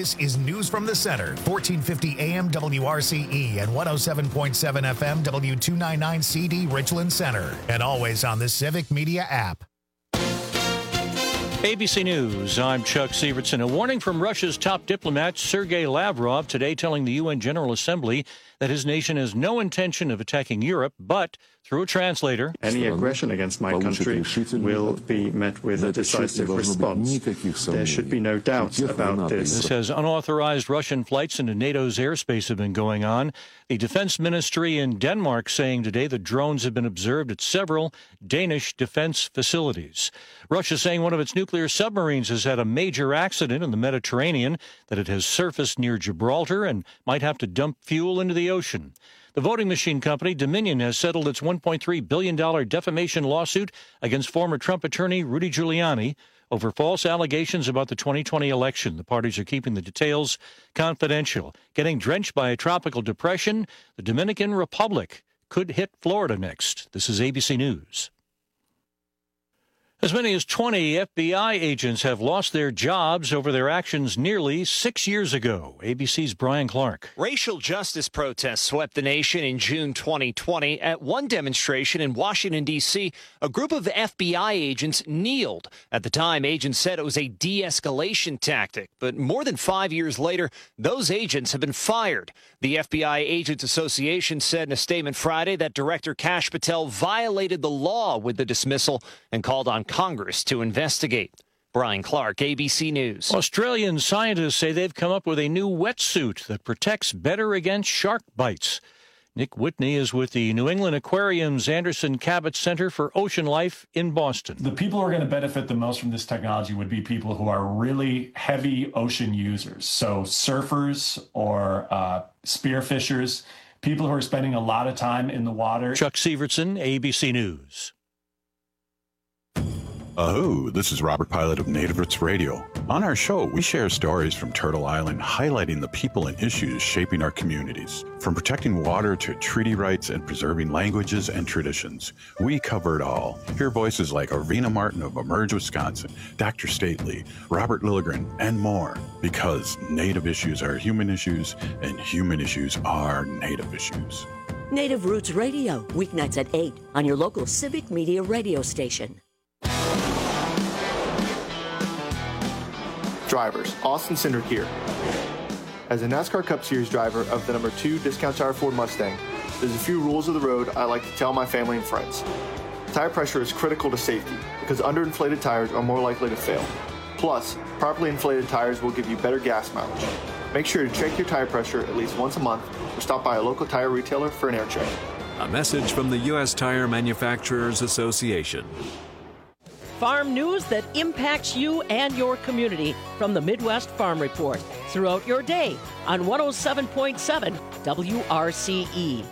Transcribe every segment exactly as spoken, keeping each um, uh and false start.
This is News from the Center, fourteen fifty A M W R C E and one oh seven point seven F M W two ninety-nine C D Richland Center. And always on the Civic Media app. A B C News, I'm Chuck Sievertson. A warning from Russia's top diplomat, Sergei Lavrov, today telling the U N General Assembly that his nation has no intention of attacking Europe, but through a translator, any aggression against my country will be met with a decisive response. There should be no doubt about this. This says unauthorized Russian flights into NATO's airspace have been going on. The defense ministry in Denmark saying today that drones have been observed at several Danish defense facilities. Russia saying one of its nuclear submarines has had a major accident in the Mediterranean, that it has surfaced near Gibraltar and might have to dump fuel into the ocean. The voting machine company Dominion has settled its one point three billion dollars defamation lawsuit against former Trump attorney Rudy Giuliani over false allegations about the twenty twenty election. The parties are keeping the details confidential. Getting drenched by a tropical depression, the Dominican Republic could hit Florida next. This is A B C News. As many as twenty F B I agents have lost their jobs over their actions nearly six years ago. A B C's Brian Clark. Racial justice protests swept the nation in June twenty twenty. At one demonstration in Washington, D C, a group of F B I agents kneeled. At the time, agents said it was a de-escalation tactic. But more than five years later, those agents have been fired. The F B I Agents Association said in a statement Friday that Director Kash Patel violated the law with the dismissal and called on Congress to investigate. Brian Clark, A B C News. Australian scientists say they've come up with a new wetsuit that protects better against shark bites. Nick Whitney is with the New England Aquarium's Anderson Cabot Center for Ocean Life in Boston. The people who are going to benefit the most from this technology would be people who are really heavy ocean users. So surfers or uh, spearfishers, people who are spending a lot of time in the water. Chuck Sievertson, A B C News. Oh, this is Robert Pilot of Native Roots Radio. On our show, we share stories from Turtle Island, highlighting the people and issues shaping our communities. From protecting water to treaty rights and preserving languages and traditions, we cover it all. Hear voices like Arvina Martin of Emerge, Wisconsin, Doctor Stately, Robert Lilligren, and more. Because Native issues are human issues, and human issues are Native issues. Native Roots Radio, weeknights at eight on your local Civic Media radio station. Drivers, Austin Cindric here. As a NASCAR Cup Series driver of the number two Discount Tire Ford Mustang, there's a few rules of the road I like to tell my family and friends. Tire pressure is critical to safety because underinflated tires are more likely to fail. Plus, properly inflated tires will give you better gas mileage. Make sure to check your tire pressure at least once a month or stop by a local tire retailer for an air check. A message from the U S Tire Manufacturers Association. Farm news that impacts you and your community from the Midwest Farm Report throughout your day on one oh seven point seven W R C E.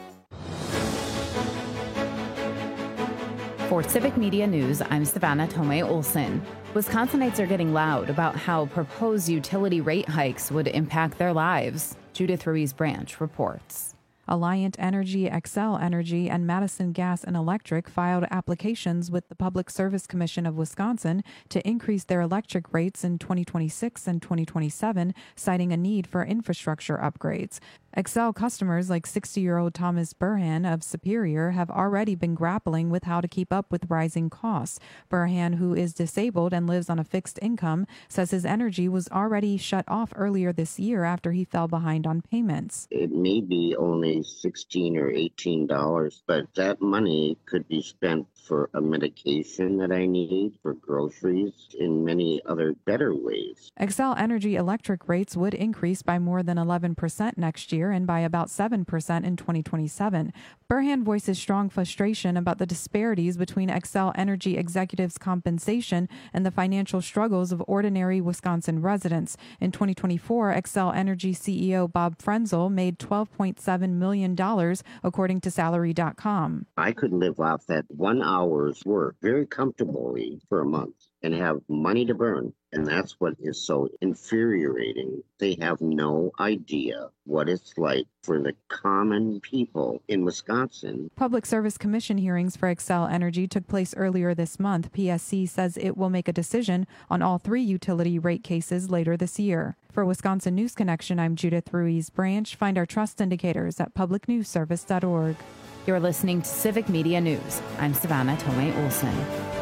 For Civic Media News, I'm Savannah Tomei Olson. Wisconsinites are getting loud about how proposed utility rate hikes would impact their lives. Judith Ruiz Branch reports. Alliant Energy, Xcel Energy, and Madison Gas and Electric filed applications with the Public Service Commission of Wisconsin to increase their electric rates in twenty twenty-six and twenty twenty-seven, citing a need for infrastructure upgrades. Xcel customers like sixty-year-old Thomas Burhan of Superior have already been grappling with how to keep up with rising costs. Burhan, who is disabled and lives on a fixed income, says his energy was already shut off earlier this year after he fell behind on payments. It may be only sixteen or eighteen dollars, but that money could be spent for a medication that I need, for groceries, in many other better ways. Xcel Energy electric rates would increase by more than eleven percent next year and by about seven percent in twenty twenty-seven. Burhan voices strong frustration about the disparities between Xcel Energy executives' compensation and the financial struggles of ordinary Wisconsin residents. In twenty twenty-four, Xcel Energy C E O Bob Frenzel made twelve point seven million dollars, according to salary dot com. I could live off that one hour's work very comfortably for a month and have money to burn. And that's what is so infuriating. They have no idea what it's like for the common people in Wisconsin. Public Service Commission hearings for Xcel Energy took place earlier this month. P S C says it will make a decision on all three utility rate cases later this year. For For Wisconsin News Connection, I'm Judith Ruiz Branch. Find our trust indicators at public news service dot org. You're listening to Civic Media News. I'm Savannah Tomei Olson.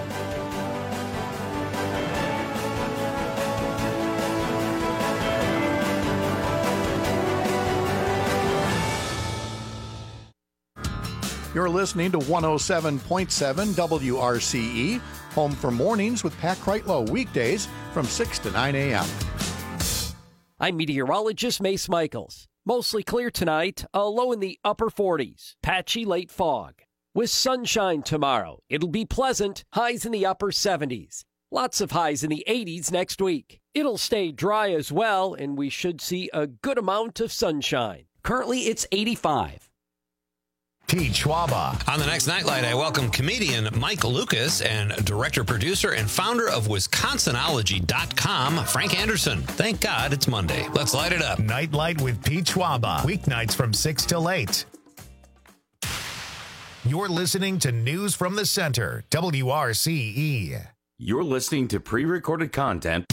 You're listening to one oh seven point seven W R C E, home for mornings with Pat Kreitlow, weekdays from six to nine a.m. I'm meteorologist Mace Michaels. Mostly clear tonight, a low in the upper forties, patchy late fog. With sunshine tomorrow, it'll be pleasant, highs in the upper seventies. Lots of highs in the eighties next week. It'll stay dry as well, and we should see a good amount of sunshine. Currently, it's eighty-five. Pete Schwaba. On the next Nightlight, I welcome comedian Mike Lucas and director, producer, and founder of Wisconsinology dot com, Frank Anderson. Thank God it's Monday. Let's light it up. Nightlight with Pete Schwaba. Weeknights from six till eight. You're listening to News from the Center, W R C E. You're listening to pre-recorded content.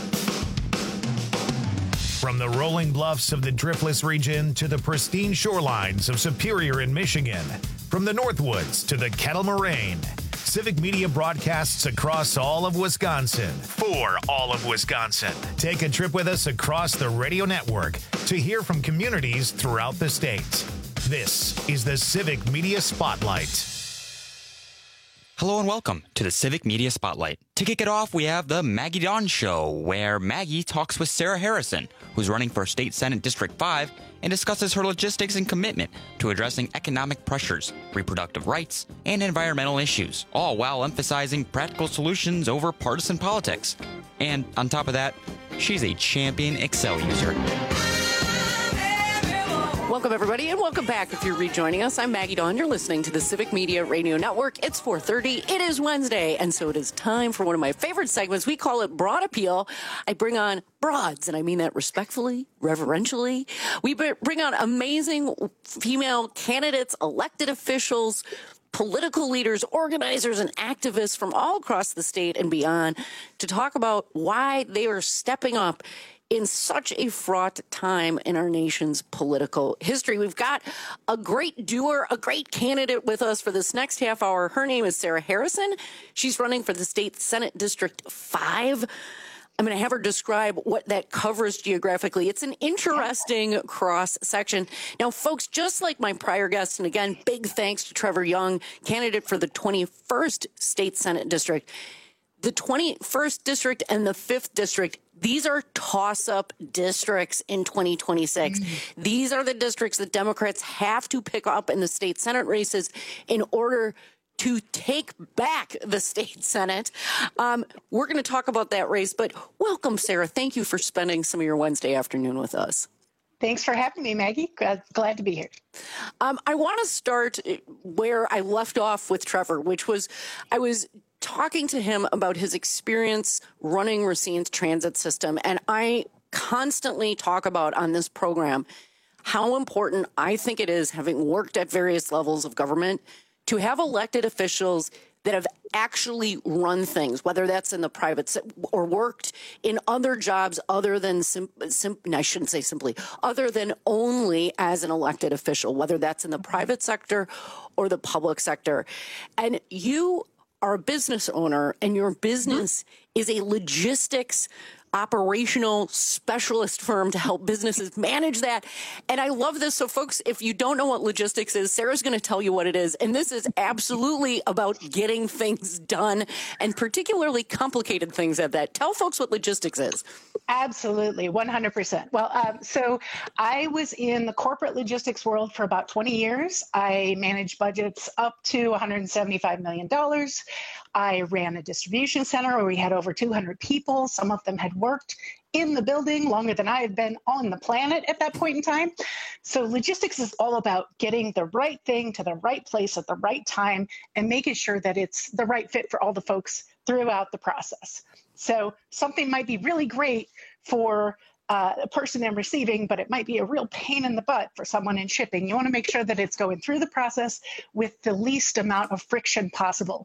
From the rolling bluffs of the Driftless region to the pristine shorelines of Superior in Michigan, from the Northwoods to the Kettle Moraine, Civic Media broadcasts across all of Wisconsin for all of Wisconsin. Take a trip with us across the radio network to hear from communities throughout the state. This is the Civic Media Spotlight. Hello and welcome to the Civic Media Spotlight. To kick it off, we have the Maggie Dawn Show, where Maggie talks with Sarah Harrison, who's running for State Senate District five, and discusses her logistics and commitment to addressing economic pressures, reproductive rights, and environmental issues, all while emphasizing practical solutions over partisan politics. And on top of that, she's a champion Excel user. Welcome, everybody, and welcome back if you're rejoining us. I'm Maggie Dawn. You're listening to the Civic Media Radio Network. It's four thirty. It is Wednesday, and so it is time for one of my favorite segments. We call it Broad Appeal. I bring on broads, and I mean that respectfully, reverentially. We bring on amazing female candidates, elected officials, political leaders, organizers, and activists from all across the state and beyond to talk about why they are stepping up in such a fraught time in our nation's political history. We've got a great doer, a great candidate with us for this next half hour. Her name is Sarah Harrison. She's running for the State Senate District five. I'm going to have her describe what that covers geographically. It's an interesting cross section. Now, folks, just like my prior guest, and again, big thanks to Trevor Young, candidate for the twenty-first State Senate District. The twenty-first District and the fifth District, these are toss-up districts in twenty twenty-six. Mm-hmm. These are the districts that Democrats have to pick up in the state Senate races in order to take back the state Senate. Um, we're going to talk about that race, but welcome, Sarah. Thank you for spending some of your Wednesday afternoon with us. Thanks for having me, Maggie. Glad, glad to be here. Um, I want to start where I left off with Trevor, which was I was talking to him about his experience running Racine's transit system. And I constantly talk about on this program how important I think it is, having worked at various levels of government, to have elected officials that have actually run things, whether that's in the private se- or worked in other jobs other than, sim- sim- I shouldn't say simply, other than only as an elected official, whether that's in the private sector or the public sector. And you are a business owner, and your business mm-hmm. is a logistics operational specialist firm to help businesses manage that. And I love this. So folks, if you don't know what logistics is, Sarah's going to tell you what it is. And this is absolutely about getting things done, and particularly complicated things at that. Tell folks what logistics is. Absolutely. one hundred percent. Well, um, so I was in the corporate logistics world for about twenty years. I managed budgets up to one hundred seventy-five million dollars. I ran a distribution center where we had over two hundred people. Some of them had worked in the building longer than I had been on the planet at that point in time. So logistics is all about getting the right thing to the right place at the right time and making sure that it's the right fit for all the folks throughout the process. So something might be really great for uh, a person in receiving, but it might be a real pain in the butt for someone in shipping. You want to make sure that it's going through the process with the least amount of friction possible.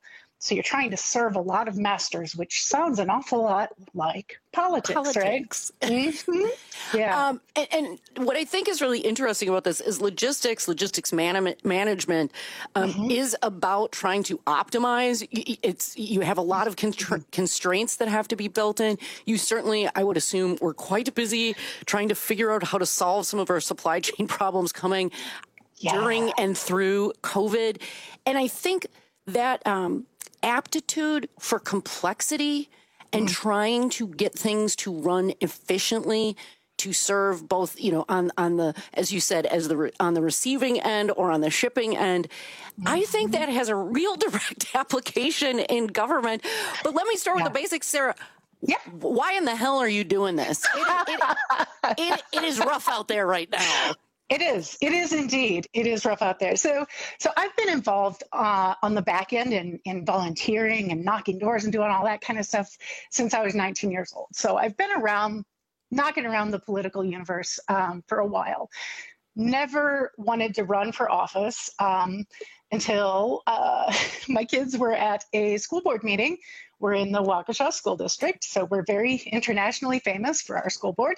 So you're trying to serve a lot of masters, which sounds an awful lot like politics, Politics. right? Mm-hmm. Yeah. Um, and, and what I think is really interesting about this is logistics, logistics man- management um, mm-hmm. is about trying to optimize. It's you have a lot of constra- constraints that have to be built in. You certainly, I would assume, were quite busy trying to figure out how to solve some of our supply chain problems coming yeah. during and through COVID. And I think that um, aptitude for complexity and trying to get things to run efficiently to serve both, you know, on, on the, as you said, as the, on the receiving end or on the shipping end. Mm-hmm. I think that has a real direct application in government. But let me start yeah. with the basics, Sarah. Yeah. Why in the hell are you doing this? It, it, it, it is rough out there right now. It is. It is indeed. It is rough out there. So, so I've been involved uh, on the back end in, in volunteering and knocking doors and doing all that kind of stuff since I was nineteen years old. So I've been around, knocking around the political universe um, for a while. Never wanted to run for office um, until uh, my kids were at a school board meeting. We're in the Waukesha School District, so we're very internationally famous for our school board.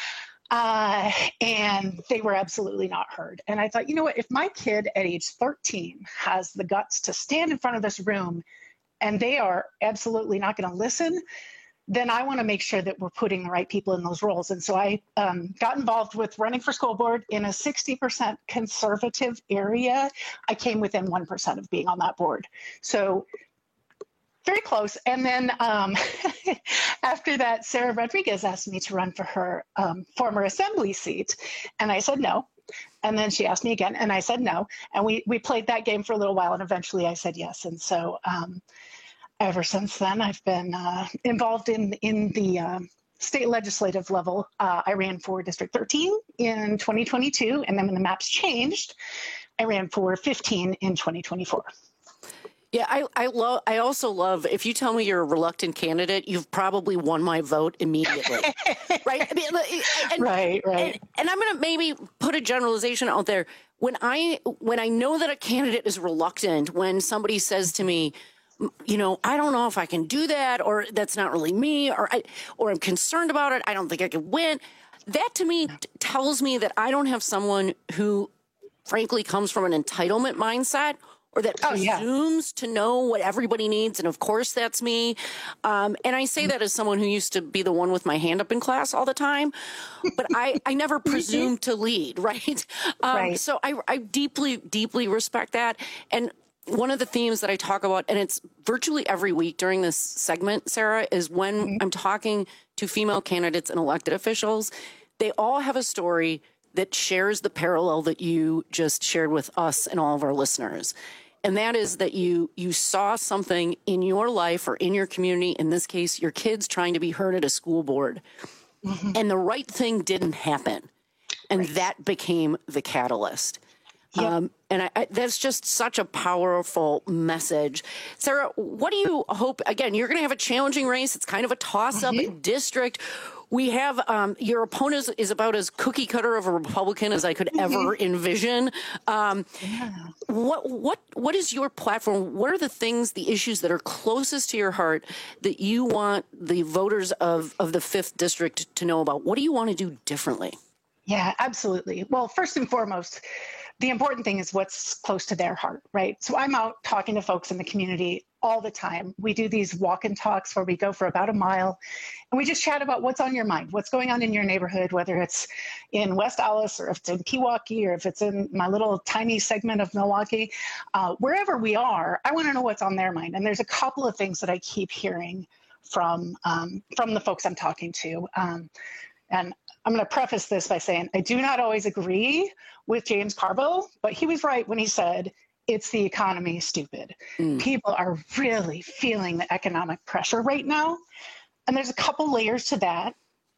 Uh, and they were absolutely not heard. And I thought, you know what, if my kid at age thirteen has the guts to stand in front of this room and they are absolutely not going to listen, then I want to make sure that we're putting the right people in those roles. And so I um, got involved with running for school board in a sixty percent conservative area. I came within one percent of being on that board. So very close. And then um, after that, Sarah Rodriguez asked me to run for her um, former assembly seat. And I said no. And then she asked me again, and I said no. And we, we played that game for a little while, and eventually I said yes. And so um, ever since then, I've been uh, involved in, in the uh, state legislative level. Uh, I ran for District thirteen in twenty twenty-two, and then when the maps changed, I ran for fifteen in twenty twenty-four. Yeah, I I love. I also love. If you tell me you're a reluctant candidate, you've probably won my vote immediately, right? I mean, and, right, right. And, and I'm going to maybe put a generalization out there. When I when I know that a candidate is reluctant, when somebody says to me, you know, I don't know if I can do that, or that's not really me, or I or I'm concerned about it. I don't think I can win. That to me t- tells me that I don't have someone who, frankly, comes from an entitlement mindset, or that oh, presumes yeah. to know what everybody needs. And of course, that's me. Um, and I say that as someone who used to be the one with my hand up in class all the time. But I, I never presumed to lead, right? Um, right. So I, I deeply, deeply respect that. And one of the themes that I talk about, and it's virtually every week during this segment, Sarah, is when mm-hmm. I'm talking to female candidates and elected officials, they all have a story that shares the parallel that you just shared with us and all of our listeners. And that is that you you saw something in your life or in your community, in this case, your kids trying to be heard at a school board, mm-hmm. and the right thing didn't happen. And right. that became the catalyst. Yep. Um, and I, I, that's just such a powerful message. Sarah, what do you hope? Again, you're going to have a challenging race. It's kind of a toss-up mm-hmm. district. We have um, your opponent is about as cookie cutter of a Republican as I could ever envision. Um, yeah. What what what is your platform? What are the things, the issues that are closest to your heart that you want the voters of, of the fifth district to know about? What do you want to do differently? Yeah, absolutely. Well, first and foremost, the important thing is what's close to their heart, right? So I'm out talking to folks in the community all the time. We do these walk and talks where we go for about a mile and we just chat about what's on your mind, what's going on in your neighborhood, whether it's in West Allis or if it's in Pewaukee or if it's in my little tiny segment of Milwaukee. Uh, wherever we are, I want to know what's on their mind. And there's a couple of things that I keep hearing from, um, from the folks I'm talking to. Um, and I'm going to preface this by saying I do not always agree with James Carville, but he was right when he said, it's the economy, stupid. Mm. People are really feeling the economic pressure right now. And there's a couple layers to that.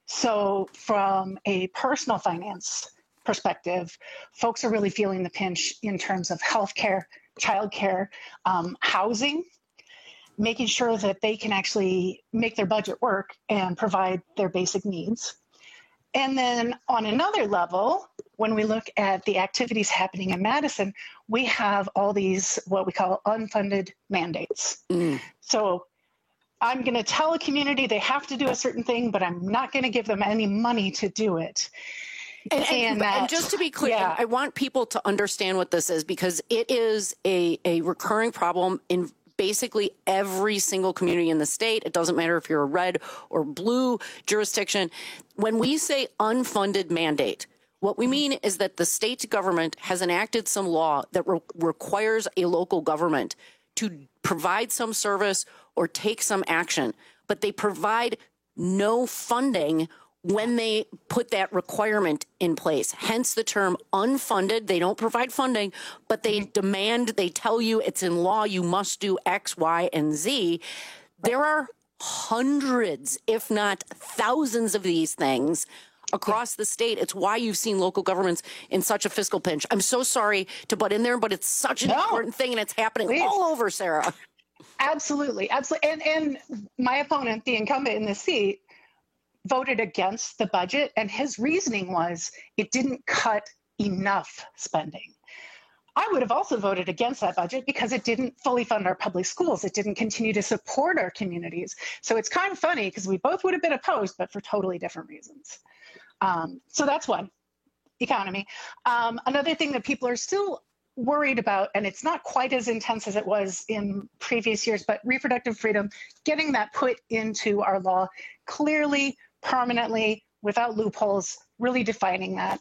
So from a personal finance perspective, folks are really feeling the pinch in terms of healthcare, childcare, um, housing, making sure that they can actually make their budget work and provide their basic needs. And then on another level, when we look at the activities happening in Madison, we have all these what we call unfunded mandates. Mm. So I'm going to tell a community they have to do a certain thing, but I'm not going to give them any money to do it. And, and, and, that, and just to be clear, yeah. I want people to understand what this is, because it is a, a recurring problem in basically every single community in the state. It doesn't matter if you're a red or blue jurisdiction. When we say unfunded mandate, what we mean is that the state government has enacted some law that re- requires a local government to provide some service or take some action, but they provide no funding when they put that requirement in place. Hence the term unfunded. They don't provide funding, but they demand, they tell you it's in law, you must do X, Y, and Z. There are hundreds, if not thousands of these things across the state. It's why you've seen local governments in such a fiscal pinch. I'm so sorry to butt in there, but it's such an no. important thing, and it's happening Please. all over, Sarah. Absolutely. Absolutely. And, and my opponent, the incumbent in the seat, voted against the budget, and his reasoning was it didn't cut enough spending. I would have also voted against that budget because it didn't fully fund our public schools. It didn't continue to support our communities. So it's kind of funny because we both would have been opposed, but for totally different reasons. Um, so that's one, economy. Um, another thing that people are still worried about, and it's not quite as intense as it was in previous years, but reproductive freedom, getting that put into our law clearly, permanently, without loopholes, really defining that.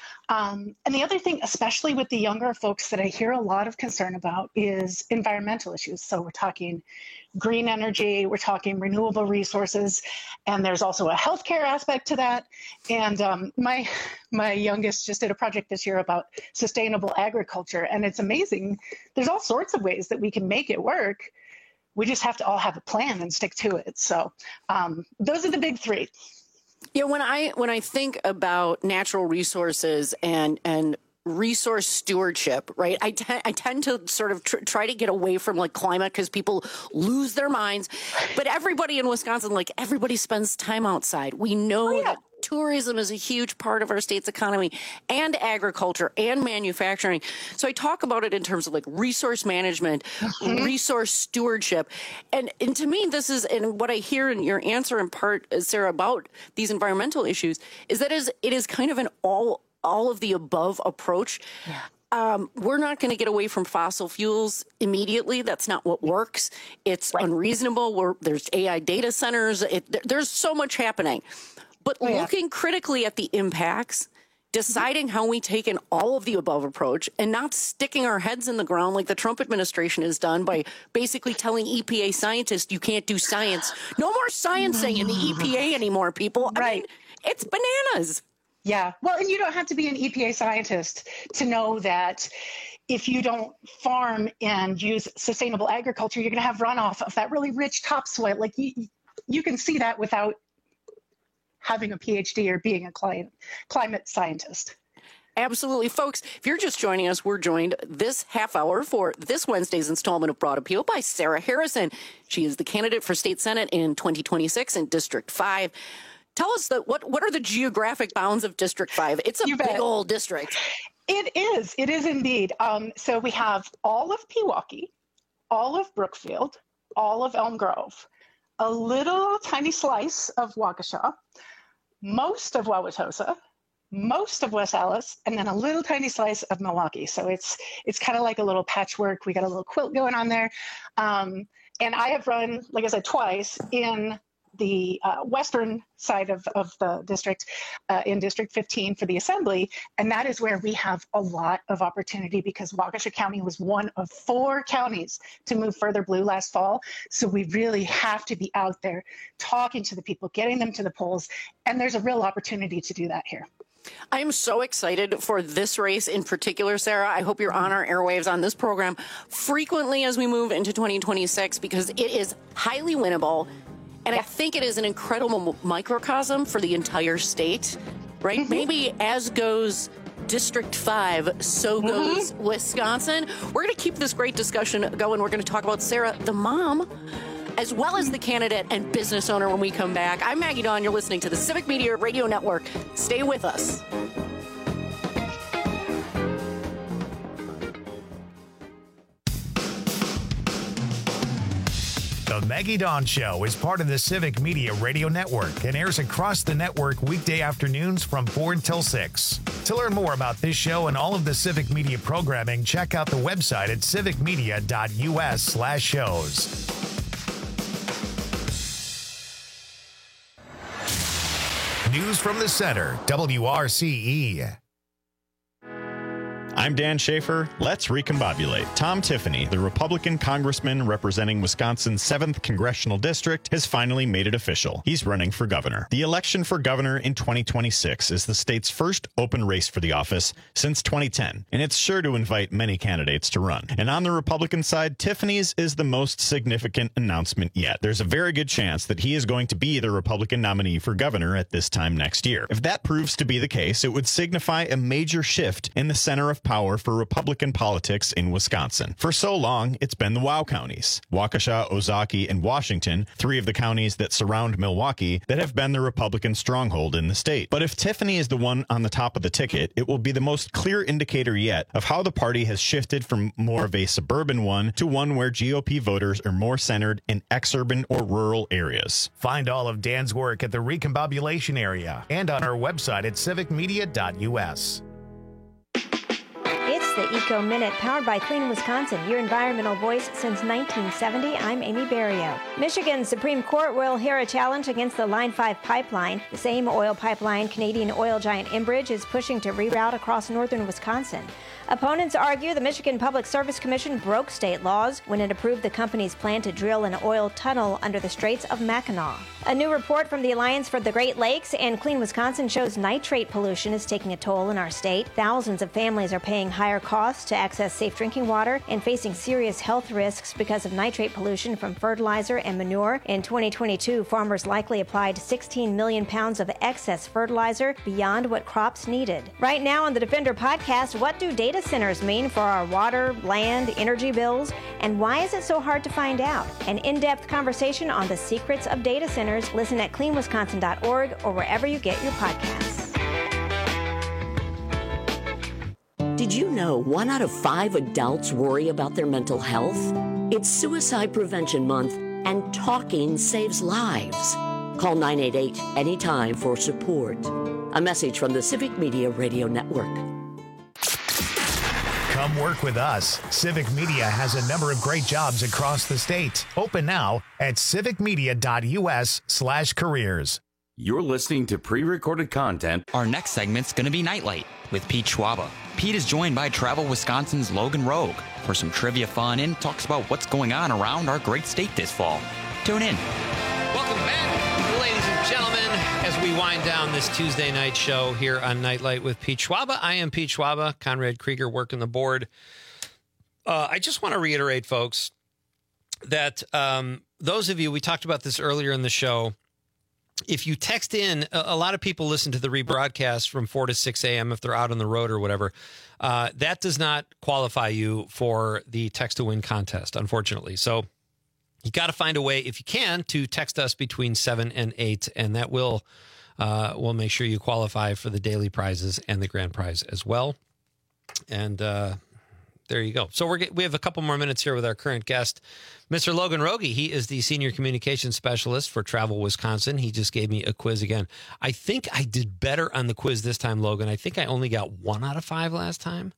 Um, and the other thing, especially with the younger folks that I hear a lot of concern about, is environmental issues. So we're talking green energy, we're talking renewable resources, and there's also a healthcare aspect to that. And um, my my youngest just did a project this year about sustainable agriculture, and it's amazing. There's all sorts of ways that we can make it work. We just have to all have a plan and stick to it. So um, those are the big three. Yeah, when I when I think about natural resources and and resource stewardship, right, I, te- I tend to sort of tr- try to get away from like climate because people lose their minds. But everybody in Wisconsin, like everybody spends time outside. We know oh, yeah. that tourism is a huge part of our state's economy, and agriculture and manufacturing. So I talk about it in terms of like resource management, mm-hmm. resource stewardship. And, and to me, this is, and what I hear in your answer in part, Sarah, about these environmental issues is that is it is kind of an all all of the above approach. Yeah. Um, we're not going to get away from fossil fuels immediately. That's not what works. It's right. unreasonable. We're, there's A I data centers. It, there, there's so much happening. But oh, yeah. looking critically at the impacts, deciding how we take an all of the above approach, and not sticking our heads in the ground like the Trump administration has done by basically telling E P A scientists you can't do science. No more sciencing in the E P A anymore, people. I right. mean, it's bananas. Yeah. Well, and you don't have to be an E P A scientist to know that if you don't farm and use sustainable agriculture, you're going to have runoff of that really rich topsoil. Like you, you can see that without having a P H D or being a climate, climate scientist. Absolutely. Folks, if you're just joining us, we're joined this half hour for this Wednesday's installment of Broad Appeal by Sarah Harrison. She is the candidate for state senate in twenty twenty-six in District five. Tell us that what, what are the geographic bounds of District five? It's a you big bet. old district. It is. It is indeed. Um, so we have all of Pewaukee, all of Brookfield, all of Elm Grove, a little tiny slice of Waukesha, most of Wauwatosa, most of West Allis, and then a little tiny slice of Milwaukee. So it's it's kind of like a little patchwork. We got a little quilt going on there. Um, and I have run, like I said, twice in the uh, western side of, of the district, uh, in District fifteen for the Assembly. And that is where we have a lot of opportunity because Waukesha County was one of four counties to move further blue last fall. So we really have to be out there talking to the people, getting them to the polls. And there's a real opportunity to do that here. I am so excited for this race in particular, Sarah. I hope you're on our airwaves on this program frequently as we move into twenty twenty-six because it is highly winnable. And I think it is an incredible microcosm for the entire state, right? Mm-hmm. Maybe as goes District five, so goes mm-hmm. Wisconsin. We're going to keep this great discussion going. We're going to talk about Sarah, the mom, as well as the candidate and business owner when we come back. I'm Maggie Dawn. You're listening to the Civic Media Radio Network. Stay with us. Maggie Dawn Show is part of the Civic Media Radio Network and airs across the network weekday afternoons from four until six. To learn more about this show and all of the Civic Media programming, check out the website at civicmedia.us slash shows. News from the Center, W R C E. I'm Dan Schaefer. Let's recombobulate. Tom Tiffany, the Republican congressman representing Wisconsin's seventh Congressional District, has finally made it official. He's running for governor. The election for governor in twenty twenty-six is the state's first open race for the office since twenty ten, and it's sure to invite many candidates to run. And on the Republican side, Tiffany's is the most significant announcement yet. There's a very good chance that he is going to be the Republican nominee for governor at this time next year. If that proves to be the case, it would signify a major shift in the center of power for Republican politics in Wisconsin. For so long, it's been the WOW counties, Waukesha, Ozaukee, and Washington, three of the counties that surround Milwaukee, that have been the Republican stronghold in the state. But if Tiffany is the one on the top of the ticket, it will be the most clear indicator yet of how the party has shifted from more of a suburban one to one where G O P voters are more centered in exurban or rural areas. Find all of Dan's work at the Recombobulation area and on our website at civic media dot U S. It's the Eco Minute, powered by Clean Wisconsin, your environmental voice since nineteen seventy. I'm Amy Barrio. Michigan's Supreme Court will hear a challenge against the Line five pipeline. The same oil pipeline Canadian oil giant Enbridge is pushing to reroute across northern Wisconsin. Opponents argue the Michigan Public Service Commission broke state laws when it approved the company's plan to drill an oil tunnel under the Straits of Mackinac. A new report from the Alliance for the Great Lakes and Clean Wisconsin shows nitrate pollution is taking a toll in our state. Thousands of families are paying higher costs to access safe drinking water and facing serious health risks because of nitrate pollution from fertilizer and manure. In twenty twenty-two, farmers likely applied sixteen million pounds of excess fertilizer beyond what crops needed. Right now on the Defender podcast, what do data centers mean for our water, land, energy bills, and why is it so hard to find out? An in-depth conversation on the secrets of data centers. Listen at clean wisconsin dot org or wherever you get your podcasts. Did you know one out of five adults worry about their mental health? It's Suicide Prevention Month, and talking saves lives. Call nine eight eight anytime for support. A message from the Civic Media Radio Network. Come work with us. Civic Media has a number of great jobs across the state. Open now at civic media dot U S slash careers. You're listening to pre-recorded content. Our next segment's going to be Nightlight with Pete Schwaba. Pete is joined by Travel Wisconsin's Logan Rogue for some trivia fun and talks about what's going on around our great state this fall. Tune in. Welcome back, ladies and gentlemen, as we wind down this Tuesday night show here on Nightlight with Pete Schwaba. I am Pete Schwaba, Conrad Krieger working the board. Uh, I just want to reiterate, folks, that um, those of you, we talked about this earlier in the show, if you text in, a, a lot of people listen to the rebroadcast from four to six a.m. if they're out on the road or whatever. Uh, that does not qualify you for the text to win contest, unfortunately. So you got to find a way, if you can, to text us between seven and eight, and that will uh, will make sure you qualify for the daily prizes and the grand prize as well. And uh, there you go. So we're we have a couple more minutes here with our current guest, Mister Logan Rogie. He is the Senior Communications Specialist for Travel Wisconsin. He just gave me a quiz again. I think I did better on the quiz this time, Logan. I think I only got one out of five last time.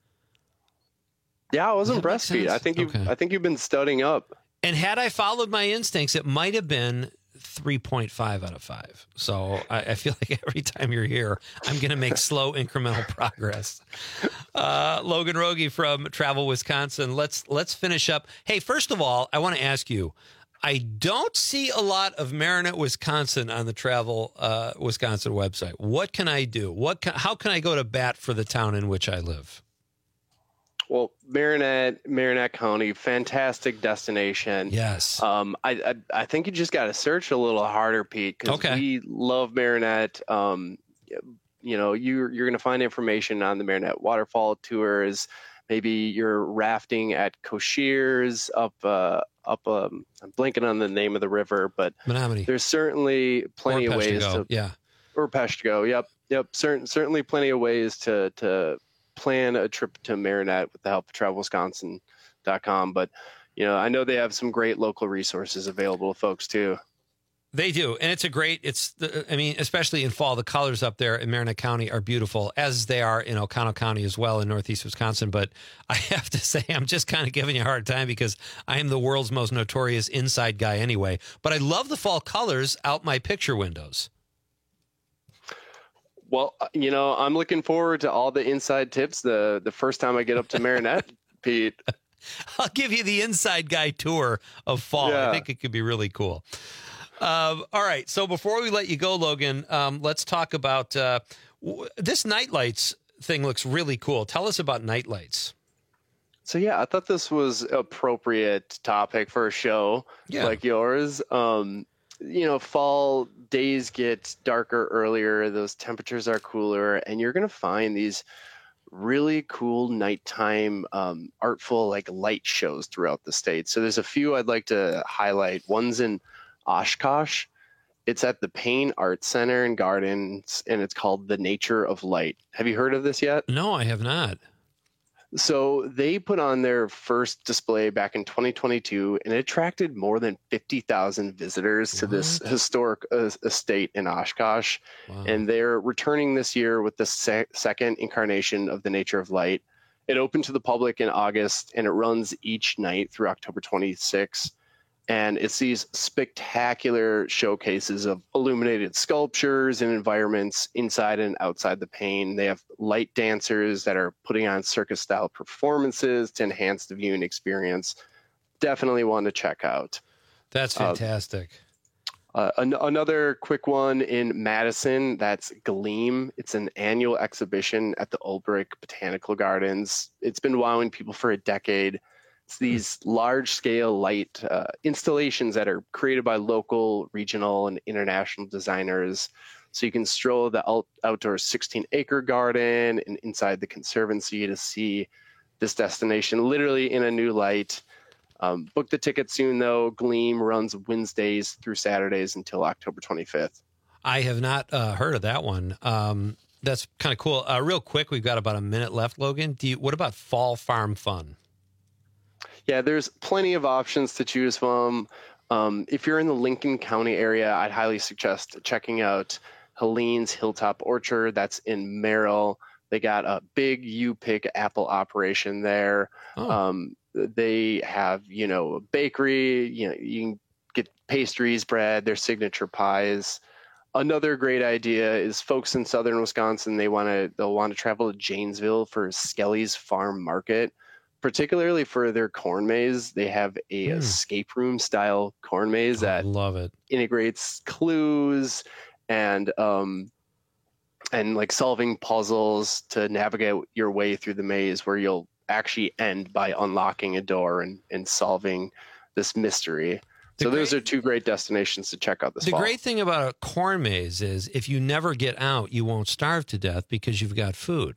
Yeah, I was impressed, Pete. I think you Okay. I think you've been studying up. And had I followed my instincts, it might have been three point five out of five. So I, I feel like every time you're here, I'm going to make slow incremental progress. Uh, Logan Rogie from Travel Wisconsin. Let's let's finish up. Hey, first of all, I want to ask you, I don't see a lot of Marinette, Wisconsin on the Travel uh, Wisconsin website. What can I do? What can, how can I go to bat for the town in which I live? Well, Marinette, Marinette County, fantastic destination. Yes. Um, I, I I think you just got to search a little harder, Pete, because Okay. we love Marinette. Um, you know, you're you're going to find information on the Marinette waterfall tours. Maybe you're rafting at Cocheers up uh, up. Um, I'm blanking on the name of the river, but Menominee. there's certainly plenty Or of ways Peshtigo, to yeah. or Peshtigo. Yep, yep. Certain certainly plenty of ways to to plan a trip to Marinette with the help of travel wisconsin dot com. But you know, I know they have some great local resources available to folks too. They do, and it's a great. It's the, I mean, especially in fall, the colors up there in Marinette County are beautiful, as they are in Oconto County as well in northeast Wisconsin. But I have to say, I'm just kind of giving you a hard time because I am the world's most notorious inside guy anyway. But I love the fall colors out my picture windows. Well, you know, I'm looking forward to all the inside tips the the first time I get up to Marinette, Pete. I'll give you the inside guy tour of fall. Yeah. I think it could be really cool. Um, all right. So before we let you go, Logan, um, let's talk about uh, w- this nightlights thing. Looks really cool. Tell us about nightlights. So, yeah, I thought this was appropriate topic for a show Yeah. like yours. Um, you know, fall days get darker earlier. Those temperatures are cooler, and you're going to find these really cool nighttime um, artful like light shows throughout the state. So there's a few I'd like to highlight. One's in Oshkosh. It's at the Payne Art Center and Gardens, and it's called The Nature of Light. Have you heard of this yet? No, I have not. So they put on their first display back in twenty twenty-two, and it attracted more than fifty thousand visitors to this historic uh, estate in Oshkosh. Wow. And they're returning this year with the se- second incarnation of The Nature of Light. It opened to the public in August, and it runs each night through October twenty-sixth. And it's these spectacular showcases of illuminated sculptures and environments inside and outside the Payne. They have light dancers that are putting on circus-style performances to enhance the viewing experience. Definitely one to check out. That's fantastic. Uh, uh, an- another quick one in Madison, that's Gleam. It's an annual exhibition at the Ulbrich Botanical Gardens. It's been wowing people for a decade. It's these large-scale light uh, installations that are created by local, regional, and international designers. So you can stroll the out- outdoor sixteen-acre garden and inside the conservancy to see this destination literally in a new light. Um, book the ticket soon, though. Gleam runs Wednesdays through Saturdays until October twenty-fifth. I have not uh, heard of that one. Um, that's kind of cool. Uh, real quick, we've got about a minute left, Logan. Do you, what about Fall Farm Fun? Yeah, there's plenty of options to choose from. Um, if you're in the Lincoln County area, I'd highly suggest checking out Helene's Hilltop Orchard. That's in Merrill. They got a big U-Pick apple operation there. Oh. Um, they have, you know, a bakery. You know, you can get pastries, bread, their signature pies. Another great idea is folks in southern Wisconsin. They want to they'll want to travel to Janesville for Skelly's Farm Market. Particularly for their corn maze, they have a Mm. escape room style corn maze I that love it. integrates clues and um and like solving puzzles to navigate your way through the maze, where you'll actually end by unlocking a door and, and solving this mystery. The so great- those are two great destinations to check out this The fall. great thing about a corn maze is if you never get out, you won't starve to death because you've got food.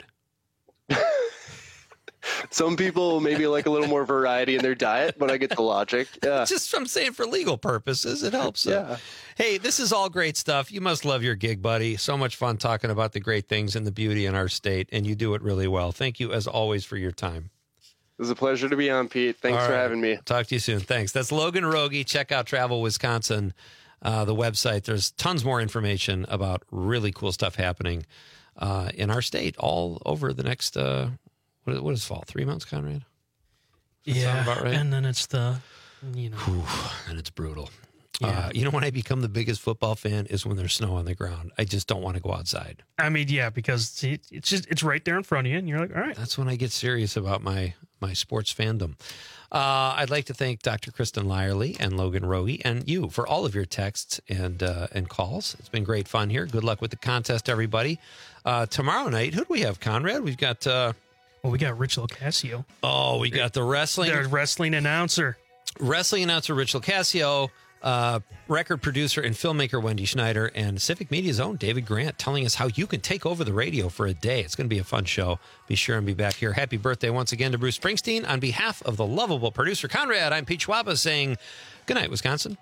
Some people maybe like a little more variety in their diet, but I get the logic. Yeah. Just I'm saying for legal purposes, it helps. Yeah. Hey, this is all great stuff. You must love your gig, buddy. So much fun talking about the great things and the beauty in our state, and you do it really well. Thank you, as always, for your time. It was a pleasure to be on, Pete. Thanks All for right. having me. Talk to you soon. Thanks. That's Logan Rogie. Check out Travel Wisconsin, uh, the website. There's tons more information about really cool stuff happening uh, in our state all over the next, uh, what, what is fall? Three months, Conrad? Does that sound Yeah, about right? and then it's the, you know. Whew, and it's brutal. Yeah. Uh, you know, when I become the biggest football fan is when there's snow on the ground. I just don't want to go outside. I mean, yeah, because it, it's just it's right there in front of you, and you're like, all right. That's when I get serious about my my sports fandom. Uh, I'd like to thank Doctor Kristen Lyerly and Logan Rogie and you for all of your texts and uh, and calls. It's been great fun here. Good luck with the contest, everybody. Uh, tomorrow night, who do we have, Conrad? We've got. Uh, well, we got Rich Locascio. Oh, we got the wrestling. The wrestling announcer. Wrestling announcer Rich Locascio. Uh, record producer and filmmaker Wendy Schneider, and Civic Media's own David Grant telling us how you can take over the radio for a day. It's going to be a fun show. Be sure and be back here. Happy birthday once again to Bruce Springsteen. On behalf of the lovable producer Conrad, I'm Pete Schwaba saying good night, Wisconsin.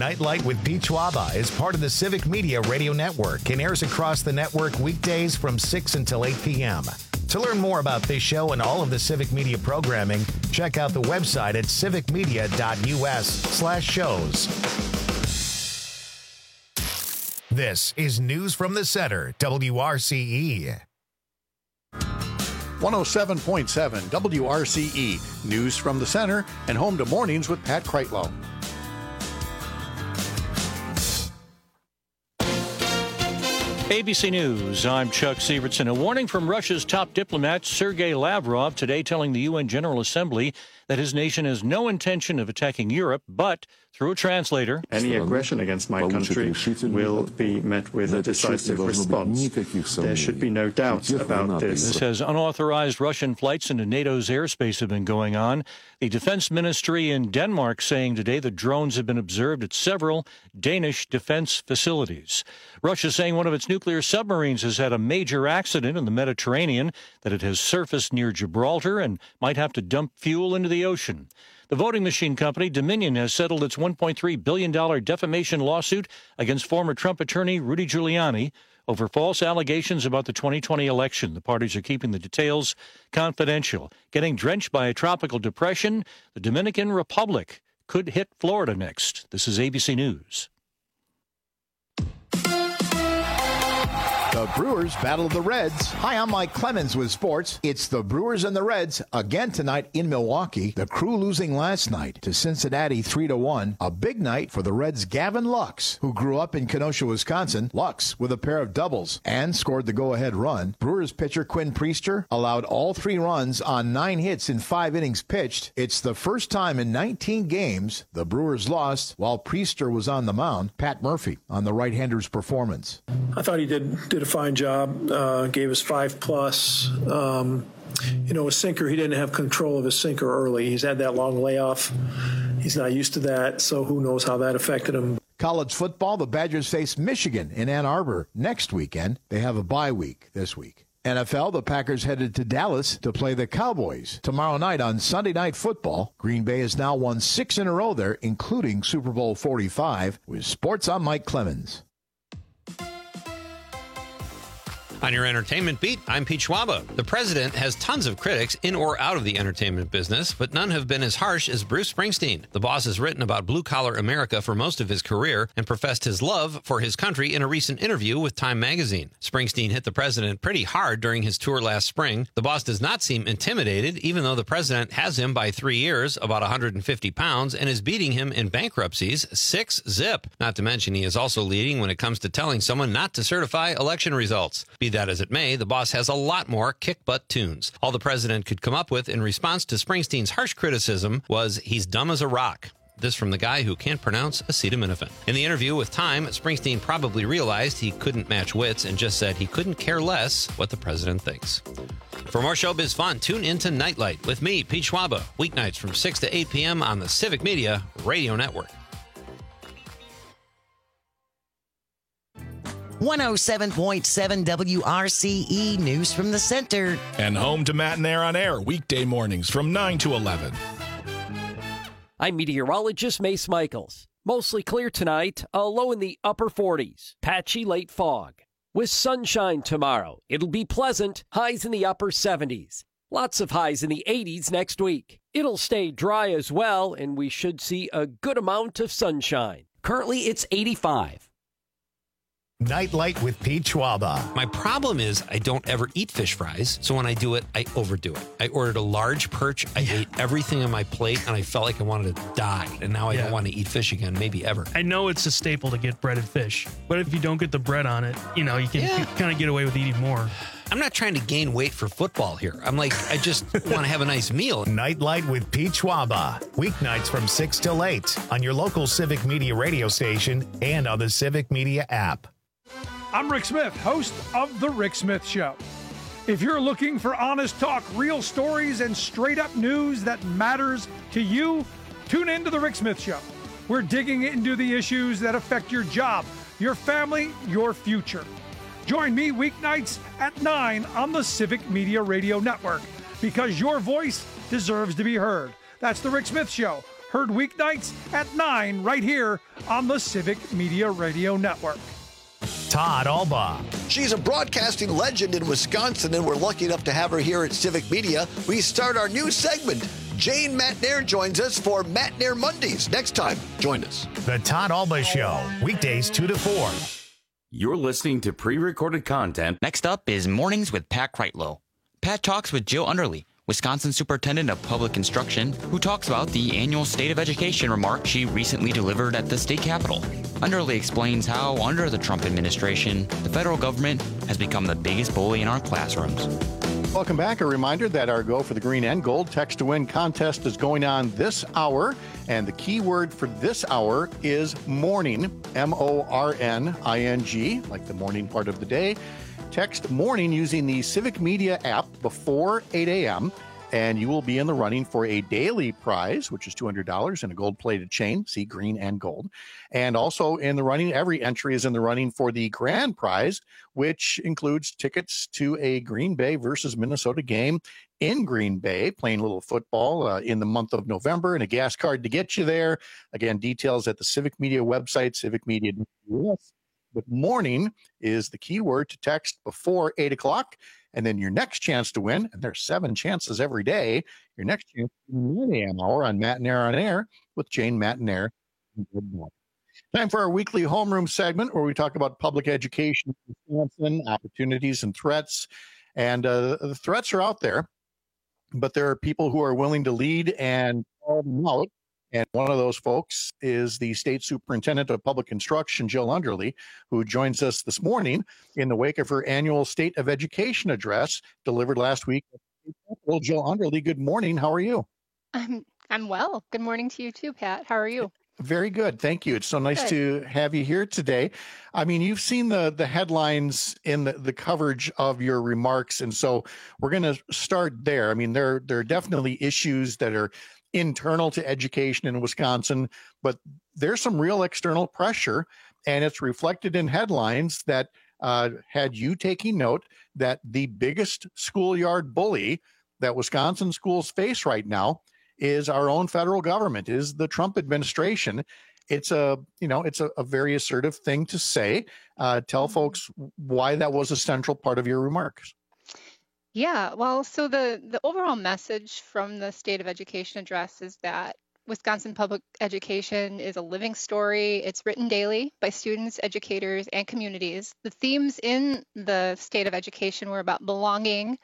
Nightlight with Pete Schwaba is part of the Civic Media Radio Network and airs across the network weekdays from six until eight p.m. To learn more about this show and all of the Civic Media programming, check out the website at civicmedia.us slash shows. This is News from the Center, W R C E. one oh seven point seven W R C E, News from the Center, and home to Mornings with Pat Kreitlow. A B C News, I'm Chuck Sievertson. A warning from Russia's top diplomat, Sergei Lavrov, today telling the U N General Assembly that his nation has no intention of attacking Europe, but through a translator, any aggression against my country will be met with a decisive response. There should be no doubt about this. This says unauthorized Russian flights into NATO's airspace have been going on. The defense ministry in Denmark saying today that drones have been observed at several Danish defense facilities. Russia saying one of its nuclear submarines has had a major accident in the Mediterranean, that it has surfaced near Gibraltar and might have to dump fuel into the ocean. The voting machine company Dominion has settled its one point three billion dollars defamation lawsuit against former Trump attorney Rudy Giuliani over false allegations about the twenty twenty election. The parties are keeping the details confidential. Getting drenched by a tropical depression, the Dominican Republic could hit Florida next. This is A B C News. The Brewers battle the Reds. Hi, I'm Mike Clemens with sports. It's the Brewers and the Reds again tonight in Milwaukee. The Crew losing last night to Cincinnati three to one. A big night for the Reds' Gavin Lux, who grew up in Kenosha, Wisconsin. Lux with a pair of doubles and scored the go-ahead run. Brewers pitcher Quinn Priester allowed all three runs on nine hits in five innings pitched. It's the first time in nineteen games the Brewers lost while Priester was on the mound. Pat Murphy on the right-hander's performance. I thought he did did a fine job, uh, gave us five plus. Um, you know, a sinker, he didn't have control of his sinker early. He's had that long layoff. He's not used to that, so who knows how that affected him. College football, the Badgers face Michigan in Ann Arbor next weekend. They have a bye week this week. N F L, the Packers headed to Dallas to play the Cowboys tomorrow night on Sunday Night Football. Green Bay has now won six in a row there, including Super Bowl forty-five. With sports, I'm Mike Clemens. On your entertainment beat, I'm Pete Schwaba. The president has tons of critics in or out of the entertainment business, but none have been as harsh as Bruce Springsteen. The boss has written about blue-collar America for most of his career and professed his love for his country in a recent interview with Time magazine. Springsteen hit the president pretty hard during his tour last spring. The boss does not seem intimidated, even though the president has him by three years, about one hundred fifty pounds, and is beating him in bankruptcies six zip. Not to mention he is also leading when it comes to telling someone not to certify election results. Be that as it may, the boss has a lot more kick-butt tunes. All the president could come up with in response to Springsteen's harsh criticism was, he's dumb as a rock. This from the guy who can't pronounce acetaminophen. In the interview with Time, Springsteen probably realized he couldn't match wits and just said he couldn't care less what the president thinks. For more showbiz fun, tune into Nightlight with me, Pete Schwaba, weeknights from six to eight p.m. on the Civic Media Radio Network. one oh seven point seven W R C E, News from the Center. And home to Matt and Air on Air, weekday mornings from nine to eleven. I'm meteorologist Mace Michaels. Mostly clear tonight, a low in the upper forties. Patchy late fog. With sunshine tomorrow, it'll be pleasant, highs in the upper seventies. Lots of highs in the eighties next week. It'll stay dry as well, and we should see a good amount of sunshine. Currently, it's eighty-five. Nightlight with Pete Schwaba. My problem is I don't ever eat fish fries, so when I do it, I overdo it. I ordered a large perch. I yeah. ate everything on my plate, and I felt like I wanted to die. And now I yeah. don't want to eat fish again, maybe ever. I know it's a staple to get breaded fish, but if you don't get the bread on it, you know, you can yeah. kind of get away with eating more. I'm not trying to gain weight for football here. I'm like, I just want to have a nice meal. Nightlight with Pete Schwaba. Weeknights from six till eight on your local Civic Media radio station and on the Civic Media app. I'm Rick Smith, host of The Rick Smith Show. If you're looking for honest talk, real stories, and straight-up news that matters to you, tune in to The Rick Smith Show. We're digging into the issues that affect your job, your family, your future. Join me weeknights at nine on the Civic Media Radio Network, because your voice deserves to be heard. That's The Rick Smith Show, Heard weeknights at nine right here on the Civic Media Radio Network. Todd Alba. She's a broadcasting legend in Wisconsin, and we're lucky enough to have her here at Civic Media. We start our new segment. Jane Matnair joins us for Matnair Mondays. Next time, join us. The Todd Alba Show, weekdays two to four. You're listening to pre-recorded content. Next up is Mornings with Pat Kreitlow. Pat talks with Jill Underly, Wisconsin Superintendent of Public Instruction, who talks about the annual State of Education remark she recently delivered at the state capitol. Underly explains how, under the Trump administration, the federal government has become the biggest bully in our classrooms. Welcome back. A reminder that our Go for the Green and Gold Text to Win contest is going on this hour. And the key word for this hour is morning, M O R N I N G, like the morning part of the day. Text morning using the Civic Media app before eight a.m. and you will be in the running for a daily prize, which is two hundred dollars and a gold-plated chain, see green and gold. And also in the running, every entry is in the running for the grand prize, which includes tickets to a Green Bay versus Minnesota game in Green Bay, playing a little football uh, in the month of November, and a gas card to get you there. Again, details at the Civic Media website, civic media dot U S. But morning is the key word to text before eight o'clock. And then your next chance to win, and there's seven chances every day, your next chance is nine a.m. hour on Matnair on Air with Jane Matnair. Time for our weekly homeroom segment where we talk about public education in Wisconsin, opportunities and threats. And uh, the threats are out there, but there are people who are willing to lead and call them out. And one of those folks is the State Superintendent of Public Instruction, Jill Underly, who joins us this morning in the wake of her annual State of Education address delivered last week. Well, Jill Underly, good morning. How are you? I'm I'm well. Good morning to you too, Pat. How are you? Very good. Thank you. It's so nice Good. to have you here today. I mean, you've seen the the headlines in the, the coverage of your remarks. And so we're going to start there. I mean, there, there are definitely issues that are internal to education in Wisconsin, but there's some real external pressure, and it's reflected in headlines that uh, had you taking note that the biggest schoolyard bully that Wisconsin schools face right now is our own federal government, is the Trump administration. It's a, you know, it's a, a very assertive thing to say. Uh, tell folks why that was a central part of your remarks. Yeah, well, so the, the overall message from the State of Education address is that Wisconsin public education is a living story. It's written daily by students, educators, and communities. The themes in the State of Education were about belonging,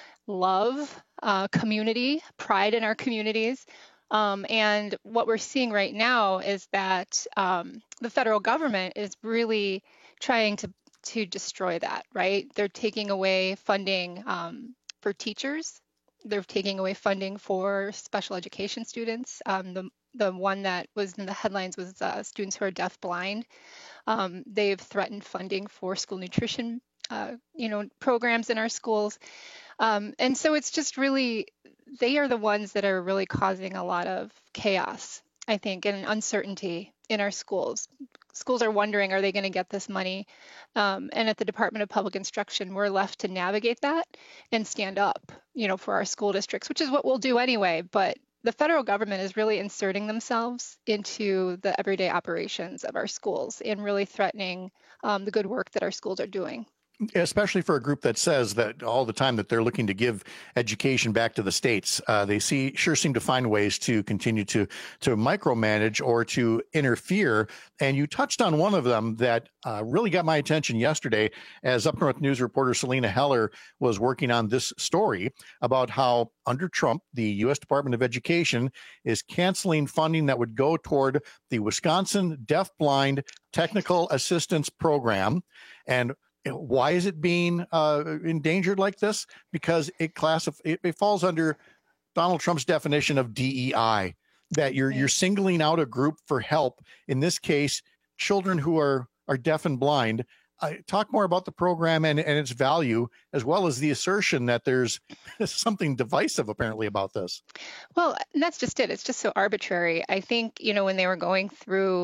love, uh, community, pride in our communities. Um, and what we're seeing right now is that um, the federal government is really trying to to destroy that, right? They're taking away funding um, for teachers. They're taking away funding for special education students. Um, the the one that was in the headlines was uh, students who are deaf-blind. Um, they've threatened funding for school nutrition, uh, you know, programs in our schools. Um, and so it's just really, they are the ones that are really causing a lot of chaos, I think, and uncertainty in our schools. Schools are wondering, are they going to get this money? Um, and at the Department of Public Instruction, we're left to navigate that and stand up, you know, for our school districts, which is what we'll do anyway. But the federal government is really inserting themselves into the everyday operations of our schools and really threatening um, the good work that our schools are doing. Especially for a group that says that all the time that they're looking to give education back to the states. Uh, they see sure seem to find ways to continue to to micromanage or to interfere. And you touched on one of them that uh, really got my attention yesterday as Up North News reporter Selena Heller was working on this story about how under Trump, the U S Department of Education is canceling funding that would go toward the Wisconsin Deafblind Technical Assistance Program. And why is it being uh, endangered like this? Because it classif- it, it falls under Donald Trump's definition of D E I, that you're you're singling out a group for help. In this case, children who are are deaf and blind. Uh, talk more about the program and, and its value, as well as the assertion that there's something divisive apparently about this. Well, that's just it. It's just so arbitrary. I think, you know, when they were going through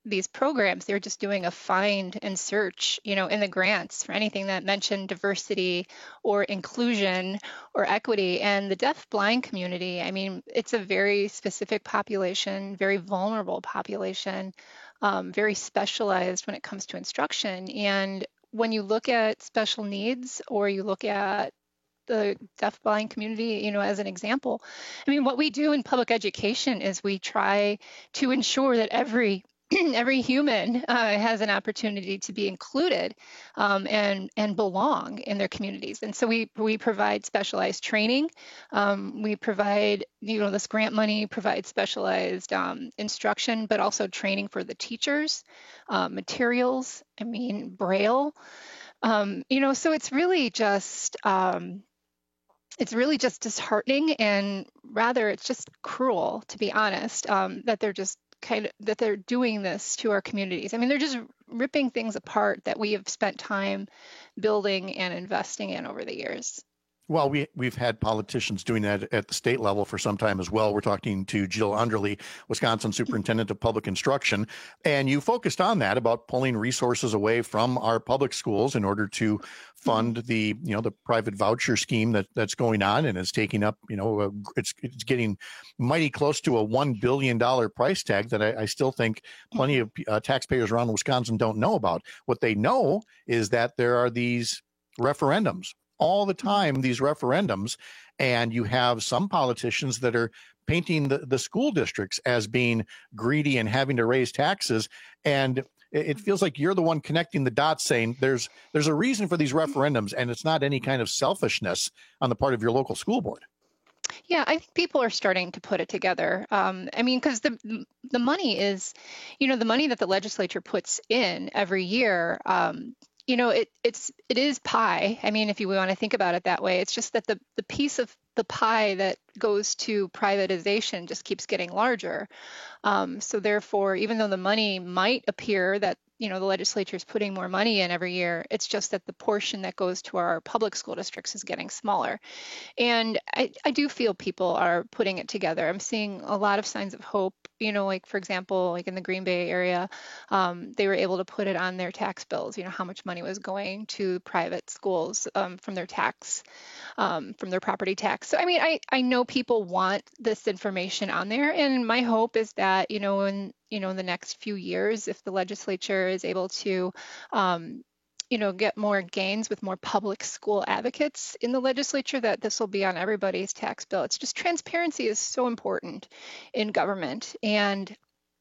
these programs, they're just doing a find and search, you know, in the grants for anything that mentioned diversity or inclusion or equity. And the deaf-blind community, I mean, it's a very specific population, very vulnerable population, um, very specialized when it comes to instruction. And when you look at special needs, or you look at the deaf-blind community, you know, as an example, I mean, what we do in public education is we try to ensure that every every human uh, has an opportunity to be included um, and and belong in their communities. And so we we provide specialized training. Um, we provide, you know, this grant money provides specialized um, instruction, but also training for the teachers, uh, materials. I mean, Braille. Um, you know, so it's really just um, it's really just disheartening, and rather it's just cruel, to be honest, um, that they're just kind of that they're doing this to our communities. I mean, they're just ripping things apart that we have spent time building and investing in over the years. Well, we, we've had politicians doing that at the state level for some time as well. We're talking to Jill Underly, Wisconsin Superintendent of Public Instruction, and you focused on that about pulling resources away from our public schools in order to fund the, you know, the private voucher scheme that that's going on, and is taking up, you know, a, it's it's getting mighty close to a one billion dollars price tag that I, I still think plenty of uh, taxpayers around Wisconsin don't know about. What they know is that there are these referendums all the time, these referendums, and you have some politicians that are painting the, the school districts as being greedy and having to raise taxes. And it feels like you're the one connecting the dots, saying there's there's a reason for these referendums, and it's not any kind of selfishness on the part of your local school board. Yeah, I think people are starting to put it together. Um, I mean, because the the money is, you know, the money that the legislature puts in every year. Um, You know, it it's it is pie. I mean, if you want to think about it that way, it's just that the the piece of the pie that goes to privatization just keeps getting larger. Um, so therefore, even though the money might appear that, you know, the legislature is putting more money in every year, it's just that the portion that goes to our public school districts is getting smaller. And I, I do feel people are putting it together. I'm seeing a lot of signs of hope. You know, like, for example, like in the Green Bay area, um, they were able to put it on their tax bills, you know, how much money was going to private schools um, from their tax, um, from their property tax. So, I mean, I, I know people want this information on there. And my hope is that, you know, in, you know, in the next few years, if the legislature is able to, um, you know, get more gains with more public school advocates in the legislature, that this will be on everybody's tax bill. It's just transparency is so important in government. And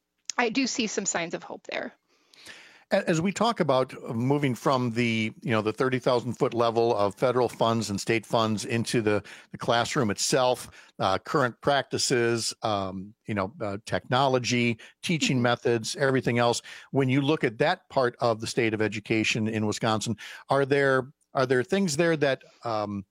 I do see some signs of hope there. As we talk about moving from the, you know, the thirty thousand foot level of federal funds and state funds into the, the classroom itself, uh, current practices, um, you know, uh, technology, teaching methods, everything else. When you look at that part of the state of education in Wisconsin, are there are there things there that um,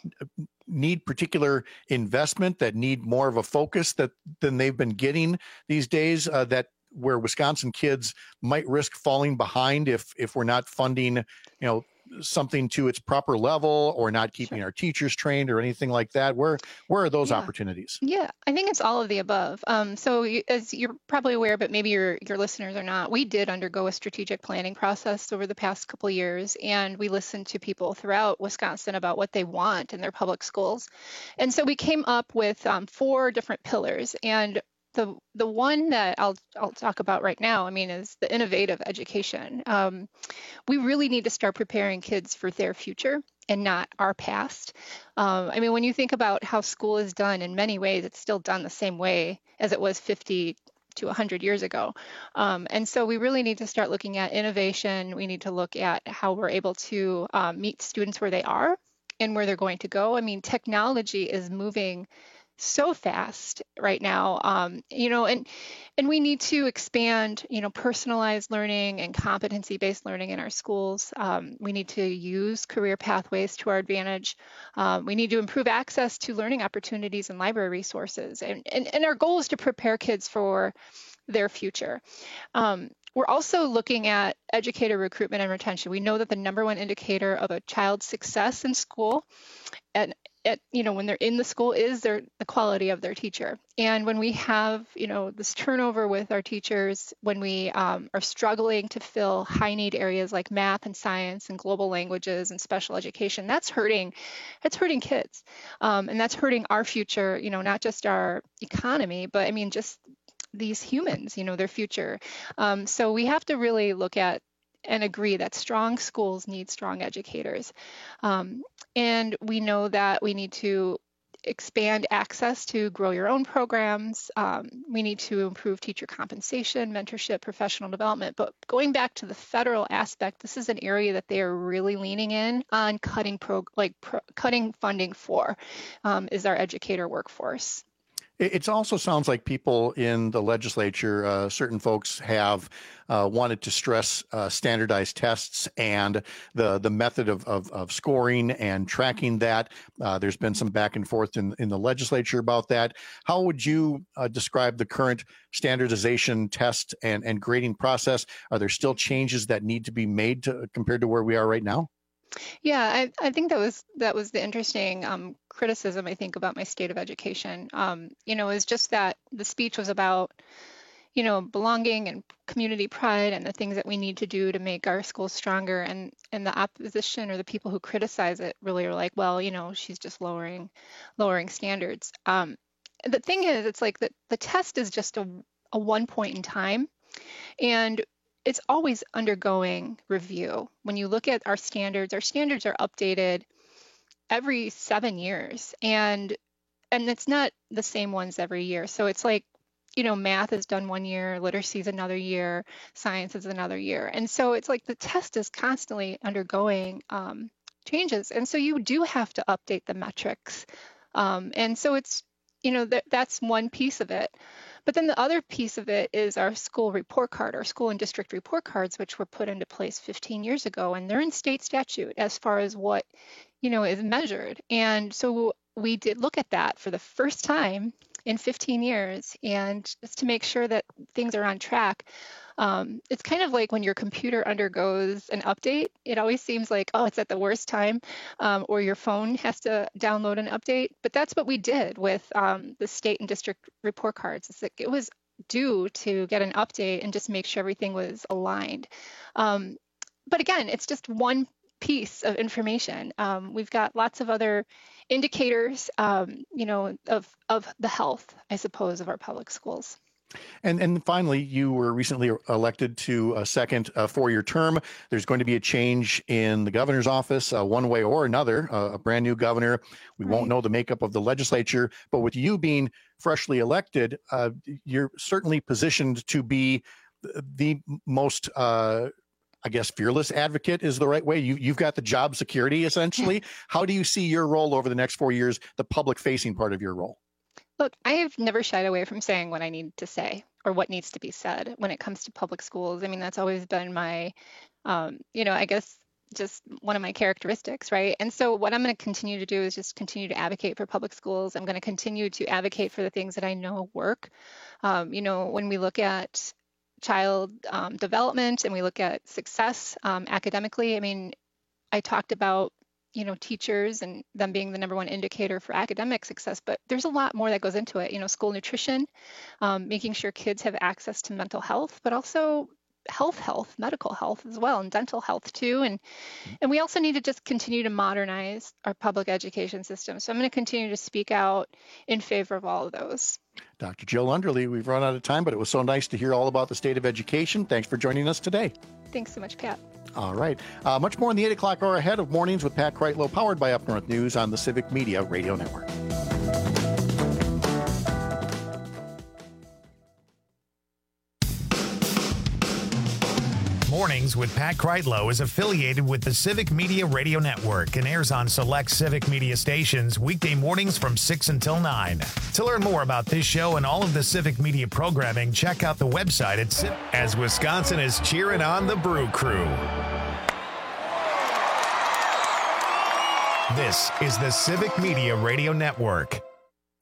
need particular investment, that need more of a focus that than they've been getting these days, uh, that where Wisconsin kids might risk falling behind if if we're not funding, you know, something to its proper level, or not keeping sure. our teachers trained or anything like that? Where where are those yeah. opportunities? Yeah, I think it's all of the above. Um, so you, as you're probably aware, but maybe your your listeners are not, we did undergo a strategic planning process over the past couple of years, and we listened to people throughout Wisconsin about what they want in their public schools. And so we came up with um, four different pillars. And The the one that I'll I'll talk about right now, I mean, is the innovative education. Um, we really need to start preparing kids for their future and not our past. Um, I mean, when you think about how school is done, in many ways, it's still done the same way as it was fifty to one hundred years ago. Um, and so we really need to start looking at innovation. We need to look at how we're able to um, meet students where they are and where they're going to go. I mean, technology is moving so fast right now, um, you know, and and we need to expand, you know, personalized learning and competency-based learning in our schools. Um, we need to use career pathways to our advantage. Um, we need to improve access to learning opportunities and library resources. And, and, and our goal is to prepare kids for their future. Um, We're also looking at educator recruitment and retention. We know that the number one indicator of a child's success in school and at, you know, when they're in the school is their the quality of their teacher. And when we have, you know, this turnover with our teachers, when we um, are struggling to fill high need areas like math and science and global languages and special education, that's hurting, that's hurting kids. Um, and that's hurting our future, you know, not just our economy, but I mean, just these humans, you know, their future. Um, so we have to really look at and agree that strong schools need strong educators. Um, and we know that we need to expand access to grow your own programs. Um, we need to improve teacher compensation, mentorship, professional development. But going back to the federal aspect, this is an area that they are really leaning in on cutting pro, like pro, cutting funding for, um, is our educator workforce. It also sounds like people in the legislature, uh, certain folks have uh, wanted to stress uh, standardized tests and the the method of, of, of scoring and tracking that. Uh, there's been some back and forth in, in the legislature about that. How would you uh, describe the current standardization test and, and grading process? Are there still changes that need to be made to, compared to where we are right now? Yeah, I, I think that was that was the interesting um, criticism, I think, about my state of education. Um, you know, is just that the speech was about, you know, belonging and community pride and the things that we need to do to make our schools stronger. And, and the opposition or the people who criticize it really are like, well, you know, she's just lowering lowering standards. Um, the thing is, it's like the, the test is just a, a one point in time. And it's always undergoing review. When you look at our standards, our standards are updated every seven years, and and it's not the same ones every year. So it's like, you know, math is done one year, literacy is another year, science is another year. And so it's like the test is constantly undergoing um, changes. And so you do have to update the metrics. Um, and so it's, you know, th- that's one piece of it. But then the other piece of it is our school report card, our school and district report cards, which were put into place fifteen years ago, and they're in state statute as far as what, you know, is measured. And so we did look at that for the first time in fifteen years, and just to make sure that things are on track. Um, it's kind of like when your computer undergoes an update, it always seems like, oh, it's at the worst time, um, or your phone has to download an update. But that's what we did with um, the state and district report cards. It's like it was due to get an update and just make sure everything was aligned. Um, but again, it's just one piece of information. Um, we've got lots of other indicators, um, you know, of, of the health, I suppose, of our public schools. And and finally, you were recently elected to a second uh, four-year term. There's going to be a change in the governor's office, uh, one way or another, uh, a brand new governor. We right. won't know the makeup of the legislature, but with you being freshly elected, uh, you're certainly positioned to be the most, uh, I guess, fearless advocate is the right way. You, you've got the job security, essentially. How do you see your role over the next four years, the public-facing part of your role? Look, I have never shied away from saying what I need to say or what needs to be said when it comes to public schools. I mean, that's always been my, um, you know, I guess just one of my characteristics, right? And so what I'm going to continue to do is just continue to advocate for public schools. I'm going to continue to advocate for the things that I know work. Um, you know, when we look at child um, development and we look at success um, academically, I mean, I talked about you know, teachers and them being the number one indicator for academic success, but there's a lot more that goes into it. You know, school nutrition, um, making sure kids have access to mental health, but also health, health, medical health as well, and dental health too. And and we also need to just continue to modernize our public education system. So I'm going to continue to speak out in favor of all of those. Doctor Jill Underly, we've run out of time, but it was so nice to hear all about the state of education. Thanks for joining us today. Thanks so much, Pat. All right. Uh, much more in the eight o'clock hour ahead of Mornings with Pat Kreitlow, powered by Up North News on the Civic Media Radio Network. Mornings with Pat Kreitlow is affiliated with the Civic Media Radio Network and airs on select Civic Media stations weekday mornings from six until nine. To learn more about this show and all of the Civic Media programming, check out the website at Civic. As Wisconsin is cheering on the Brew Crew. This is the Civic Media Radio Network.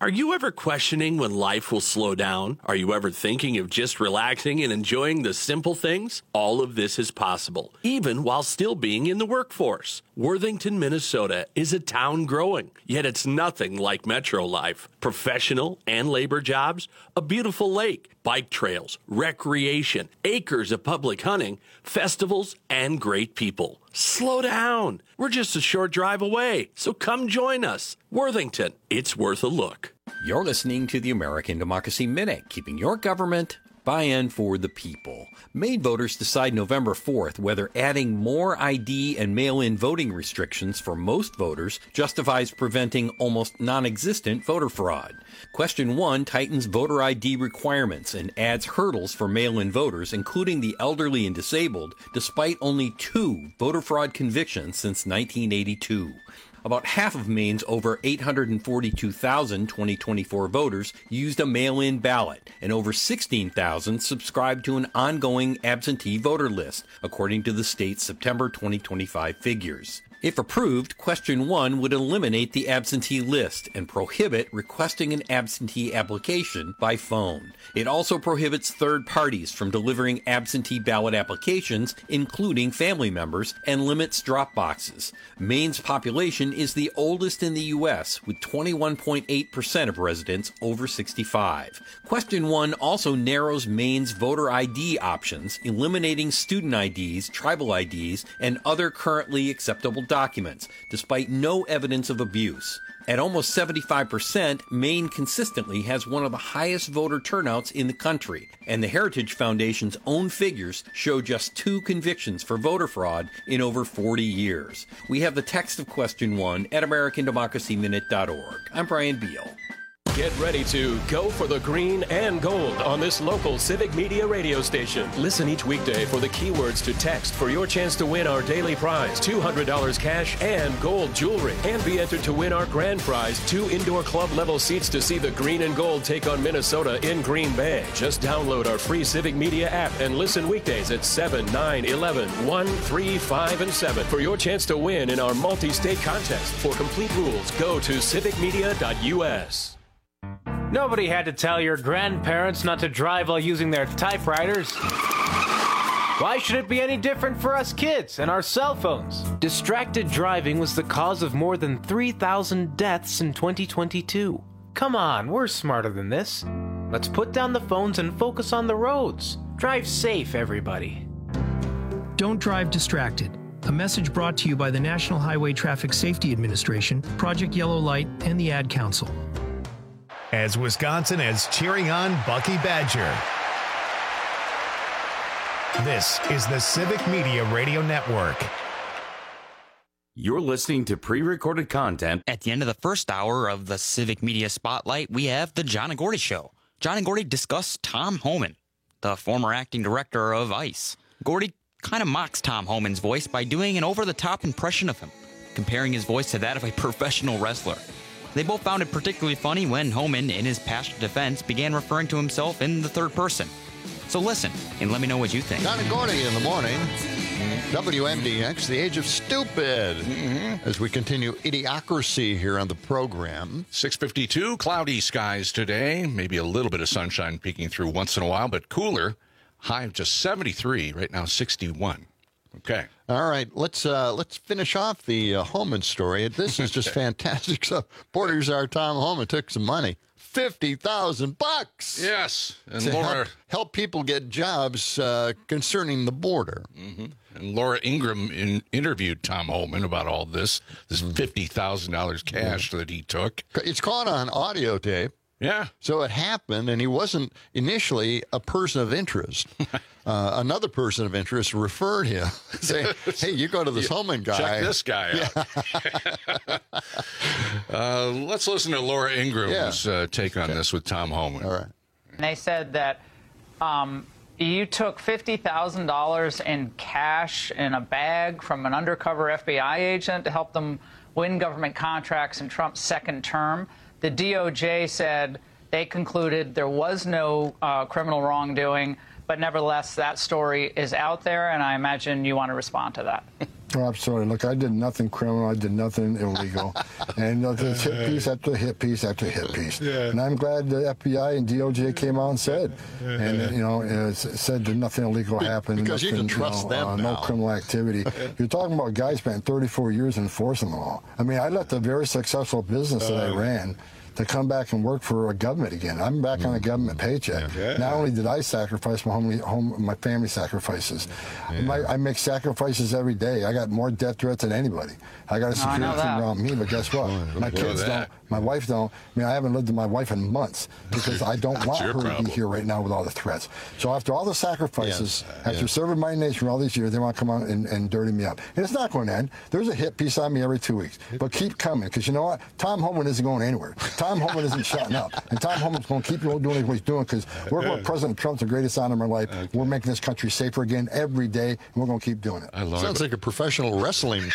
Are you ever questioning when life will slow down? Are you ever thinking of just relaxing and enjoying the simple things? All of this is possible, even while still being in the workforce. Worthington, Minnesota is a town growing, yet it's nothing like metro life. Professional and labor jobs, a beautiful lake, bike trails, recreation, acres of public hunting, festivals, and great people. Slow down. We're just a short drive away, so come join us. Worthington, it's worth a look. You're listening to the American Democracy Minute, keeping your government by and for the people. Maine voters decide November fourth whether adding more I D and mail-in voting restrictions for most voters justifies preventing almost non-existent voter fraud. Question one tightens voter I D requirements and adds hurdles for mail-in voters, including the elderly and disabled, despite only two voter fraud convictions since nineteen eighty-two. About half of Maine's over eight hundred forty-two thousand twenty twenty-four voters used a mail-in ballot, and over sixteen thousand subscribed to an ongoing absentee voter list, according to the state's September twenty twenty-five figures. If approved, Question one would eliminate the absentee list and prohibit requesting an absentee application by phone. It also prohibits third parties from delivering absentee ballot applications, including family members, and limits drop boxes. Maine's population is the oldest in the U S, with twenty-one point eight percent of residents over sixty-five. Question one also narrows Maine's voter I D options, eliminating student I Ds, tribal I Ds, and other currently acceptable documents, despite no evidence of abuse. At almost seventy-five percent, Maine consistently has one of the highest voter turnouts in the country, and the Heritage Foundation's own figures show just two convictions for voter fraud in over forty years. We have the text of Question one at american democracy minute dot org. I'm Brian Beal. Get ready to go for the green and gold on this local Civic Media radio station. Listen each weekday for the keywords to text for your chance to win our daily prize, two hundred dollars cash and gold jewelry. And be entered to win our grand prize, two indoor club level seats to see the green and gold take on Minnesota in Green Bay. Just download our free Civic Media app and listen weekdays at seven, nine, eleven, one, three, five, and seven for your chance to win in our multi-state contest. For complete rules, go to civic media dot U S. Nobody had to tell your grandparents not to drive while using their typewriters. Why should it be any different for us kids and our cell phones? Distracted driving was the cause of more than three thousand deaths in twenty twenty-two. Come on, we're smarter than this. Let's put down the phones and focus on the roads. Drive safe, everybody. Don't drive distracted. A message brought to you by the National Highway Traffic Safety Administration, Project Yellow Light, and the Ad Council. As Wisconsin is cheering on Bucky Badger. This is the Civic Media Radio Network. You're listening to pre-recorded content. At the end of the first hour of the Civic Media Spotlight, we have the John and Gordy Show. John and Gordy discuss Tom Homan, the former acting director of ICE. Gordy kind of mocks Tom Homan's voice by doing an over-the-top impression of him, comparing his voice to that of a professional wrestler. They both found it particularly funny when Homan, in his passionate defense, began referring to himself in the third person. So listen, and let me know what you think. John and Gordy in the morning. W M D X, the age of stupid. Mm-hmm. As we continue idiocracy here on the program. six fifty-two, cloudy skies today. Maybe a little bit of sunshine peeking through once in a while, but cooler. High of just seventy-three, right now sixty-one. Okay. All right, let's uh, let's finish off the uh, Homan story. This is just fantastic stuff. Borders our Tom Homan took some money, fifty thousand bucks. Yes, and to Laura help, help people get jobs uh, concerning the border. Mm-hmm. And Laura Ingraham in, interviewed Tom Homan about all this. This fifty thousand dollars cash mm-hmm. that he took. It's caught on audio tape. Yeah. So it happened, and he wasn't initially a person of interest. Uh, another person of interest referred him, saying, hey, you go to this yeah, Homan guy. Check this guy out. Yeah. uh, let's listen to Laura Ingram's yeah. uh, take on okay. this with Tom Homan. All right. And they said that um, you took fifty thousand dollars in cash in a bag from an undercover F B I agent to help them win government contracts in Trump's second term. The D O J said they concluded there was no uh, criminal wrongdoing, but nevertheless, that story is out there, and I imagine you want to respond to that. Oh, absolutely. Look, I did nothing criminal. I did nothing illegal. And you know, there's hit piece after hit piece after hit piece. Yeah. And I'm glad the F B I and D O J came out and said, and you know, it said that nothing illegal happened. Because nothing, you can trust you know, them uh, now. No criminal activity. You're talking about guys spent thirty-four years enforcing the law. I mean, I left a very successful business that I ran to come back and work for a government again. I'm back mm. on a government paycheck. Yeah. Not only did I sacrifice my home, home my family sacrifices, yeah. my, I make sacrifices every day. I got more death threats than anybody. I got a security team around me, but guess what? Oh, my kids don't. My wife don't. I mean, I haven't lived with my wife in months because I don't want her problem. to be here right now with all the threats. So after all the sacrifices, yes. after yes. serving my nation for all these years, they want to come out and, and dirty me up. And it's not going to end. There's a hit piece on me every two weeks. But keep coming, because you know what? Tom Homan isn't going anywhere. Tom Homan isn't shutting up. And Tom Homan's going to keep doing what he's doing, because we're going President Trump's the greatest honor of my life. Okay. We're making this country safer again every day, and we're going to keep doing it. I love Sounds it. like a professional wrestling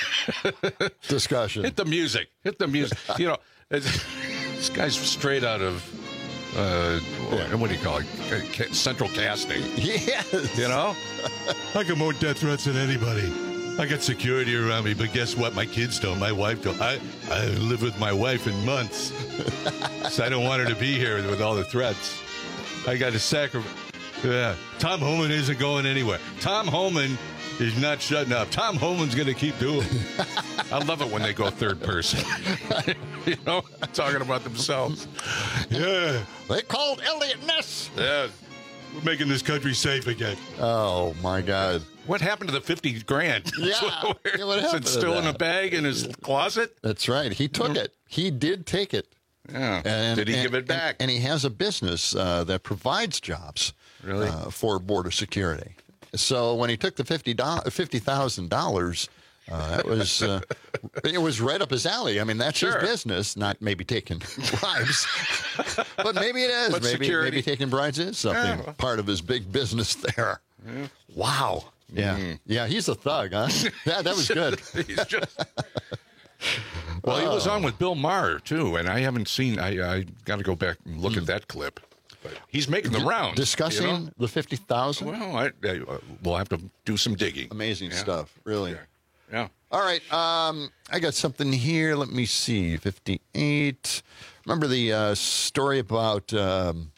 discussion. Hit the music. Hit the music. You know, it's, this guy's straight out of, uh, yeah. what do you call it? Central casting. Yes. You know? I got more death threats than anybody. I got security around me, but guess what? My kids don't. My wife don't. I, I live with my wife in months. So I don't want her to be here with all the threats. I got to sacrifice. Yeah. Tom Homan isn't going anywhere. Tom Homan is not shutting up. Tom Homan's going to keep doing it. I love it when they go third person. You know, talking about themselves. Yeah. They called Elliot Ness. Yeah. We're making this country safe again. Oh, my God. What happened to the fifty grand? Yeah. Where, what is it still in a bag in his closet? That's right. He took it. He did take it. Yeah. And, did he and, give it back? And, and he has a business uh, that provides jobs really? uh, for border security. So when he took the fifty thousand dollars, uh, that was uh, it was right up his alley. I mean, that's sure. his business, not maybe taking bribes, but maybe it is. But maybe security. maybe taking bribes is something yeah. part of his big business there. Yeah. Wow. Yeah, mm. yeah, he's a thug, huh? Yeah, that was good. He's just. Well, he was on with Bill Maher too, and I haven't seen. I I got to go back and look mm. at that clip. But he's making the rounds. Discussing you know? the fifty thousand? Well, I, I, uh, we'll have to do some digging. Amazing yeah. stuff, really. Yeah. yeah. All right. Um, I got something here. Let me see. fifty-eight. Remember the uh, story about... Um,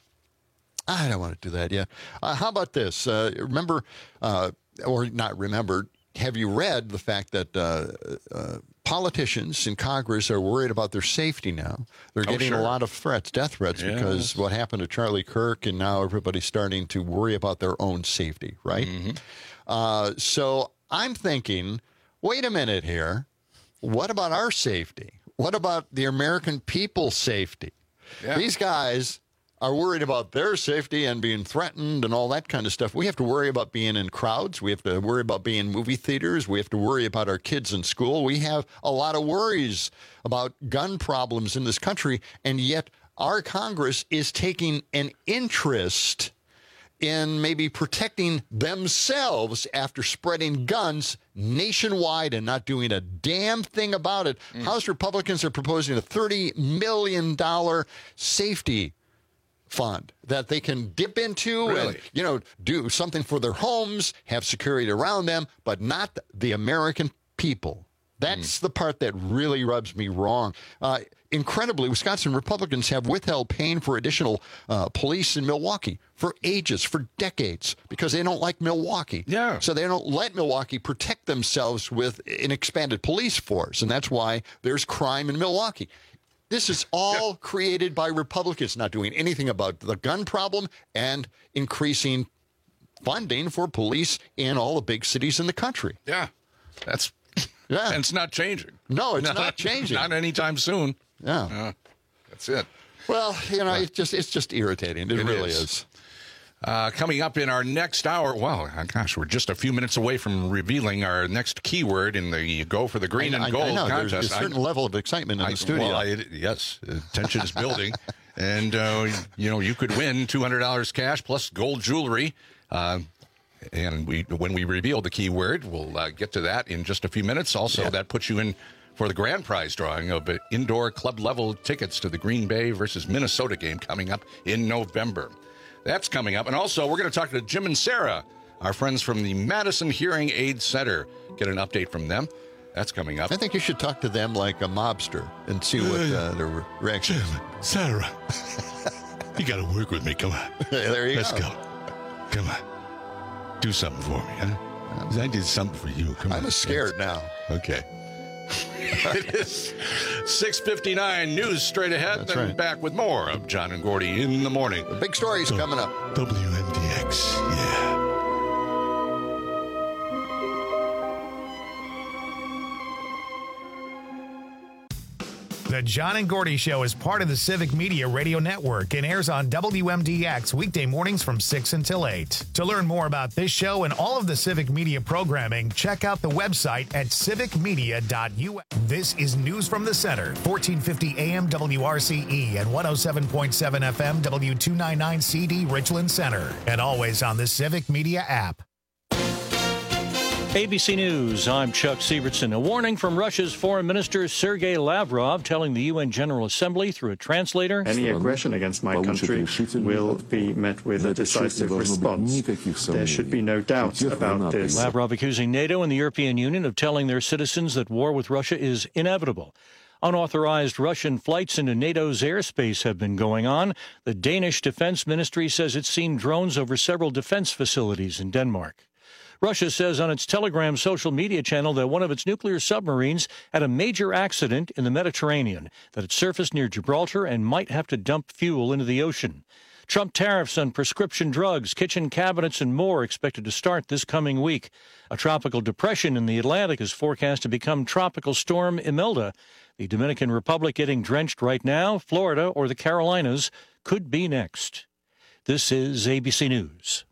I don't want to do that yet. Uh, how about this? Uh, remember, uh, or not remember, have you read the fact that uh, uh, politicians in Congress are worried about their safety now? They're oh, getting sure. a lot of threats, death threats, yes. because what happened to Charlie Kirk, and now everybody's starting to worry about their own safety, right? Mm-hmm. Uh, so I'm thinking, wait a minute here. What about our safety? What about the American people's safety? Yeah. These guys are worried about their safety and being threatened and all that kind of stuff. We have to worry about being in crowds. We have to worry about being in movie theaters. We have to worry about our kids in school. We have a lot of worries about gun problems in this country, and yet our Congress is taking an interest in maybe protecting themselves after spreading guns nationwide and not doing a damn thing about it. Mm. House Republicans are proposing a thirty million dollars safety fund that they can dip into really? and, you know, do something for their homes, have security around them, but not the American people. That's mm. the part that really rubs me wrong. Uh, incredibly, Wisconsin Republicans have withheld paying for additional uh, police in Milwaukee for ages, for decades, because they don't like Milwaukee. Yeah. So they don't let Milwaukee protect themselves with an expanded police force, and that's why there's crime in Milwaukee. This is all yeah. created by Republicans not doing anything about the gun problem and increasing funding for police in all the big cities in the country. Yeah, that's yeah, and it's not changing. No, it's not, not changing. Not anytime soon. Yeah, uh, that's it. Well, you know, it's just it's just irritating. It, it really is. is. Uh, coming up in our next hour, well, gosh, we're just a few minutes away from revealing our next keyword in the Go for the Green I, and Gold I know. contest. There's a certain I, level of excitement in I, the studio. Well, I, yes, the tension is building. And, uh, you know, you could win two hundred dollars cash plus gold jewelry. Uh, and we, when we reveal the keyword, we'll uh, get to that in just a few minutes. Also, yeah. that puts you in for the grand prize drawing of indoor club-level tickets to the Green Bay versus Minnesota game coming up in November. That's coming up. And also, we're going to talk to Jim and Sarah our friends from the Madison Hearing Aid Center. Get an update from them. That's coming up. I think you should talk to them like a mobster and see what uh, their reaction is. Sarah, you got to work with me. Come on. There you Let's go. go. Come on. Do something for me, huh? 'Cause I did something for you. Come I'm on. scared now. Okay. It is six fifty-nine. News straight ahead. That's Then right. back with more of John and Gordy in the morning. The big stories coming up. W M D X. Yeah. The John and Gordy Show is part of the Civic Media Radio Network and airs on W M D X weekday mornings from six until eight. To learn more about this show and all of the Civic Media programming, check out the website at civic media dot u s. This is News from the Center, fourteen fifty A M W R C E and one oh seven point seven F M W two ninety-nine C D Richland Center, and always on the Civic Media app. A B C News, I'm Chuck Sievertson. A warning from Russia's Foreign Minister Sergei Lavrov telling the U N General Assembly through a translator. Any aggression against my country will be met with a decisive response. There should be no doubt about this. Lavrov accusing NATO and the European Union of telling their citizens that war with Russia is inevitable. Unauthorized Russian flights into NATO's airspace have been going on. The Danish Defense Ministry says it's seen drones over several defense facilities in Denmark. Russia says on its Telegram social media channel that one of its nuclear submarines had a major accident in the Mediterranean, that it surfaced near Gibraltar and might have to dump fuel into the ocean. Trump tariffs on prescription drugs, kitchen cabinets, and more expected to start this coming week. A tropical depression in the Atlantic is forecast to become Tropical Storm Imelda. The Dominican Republic getting drenched right now. Florida or the Carolinas could be next. This is A B C News.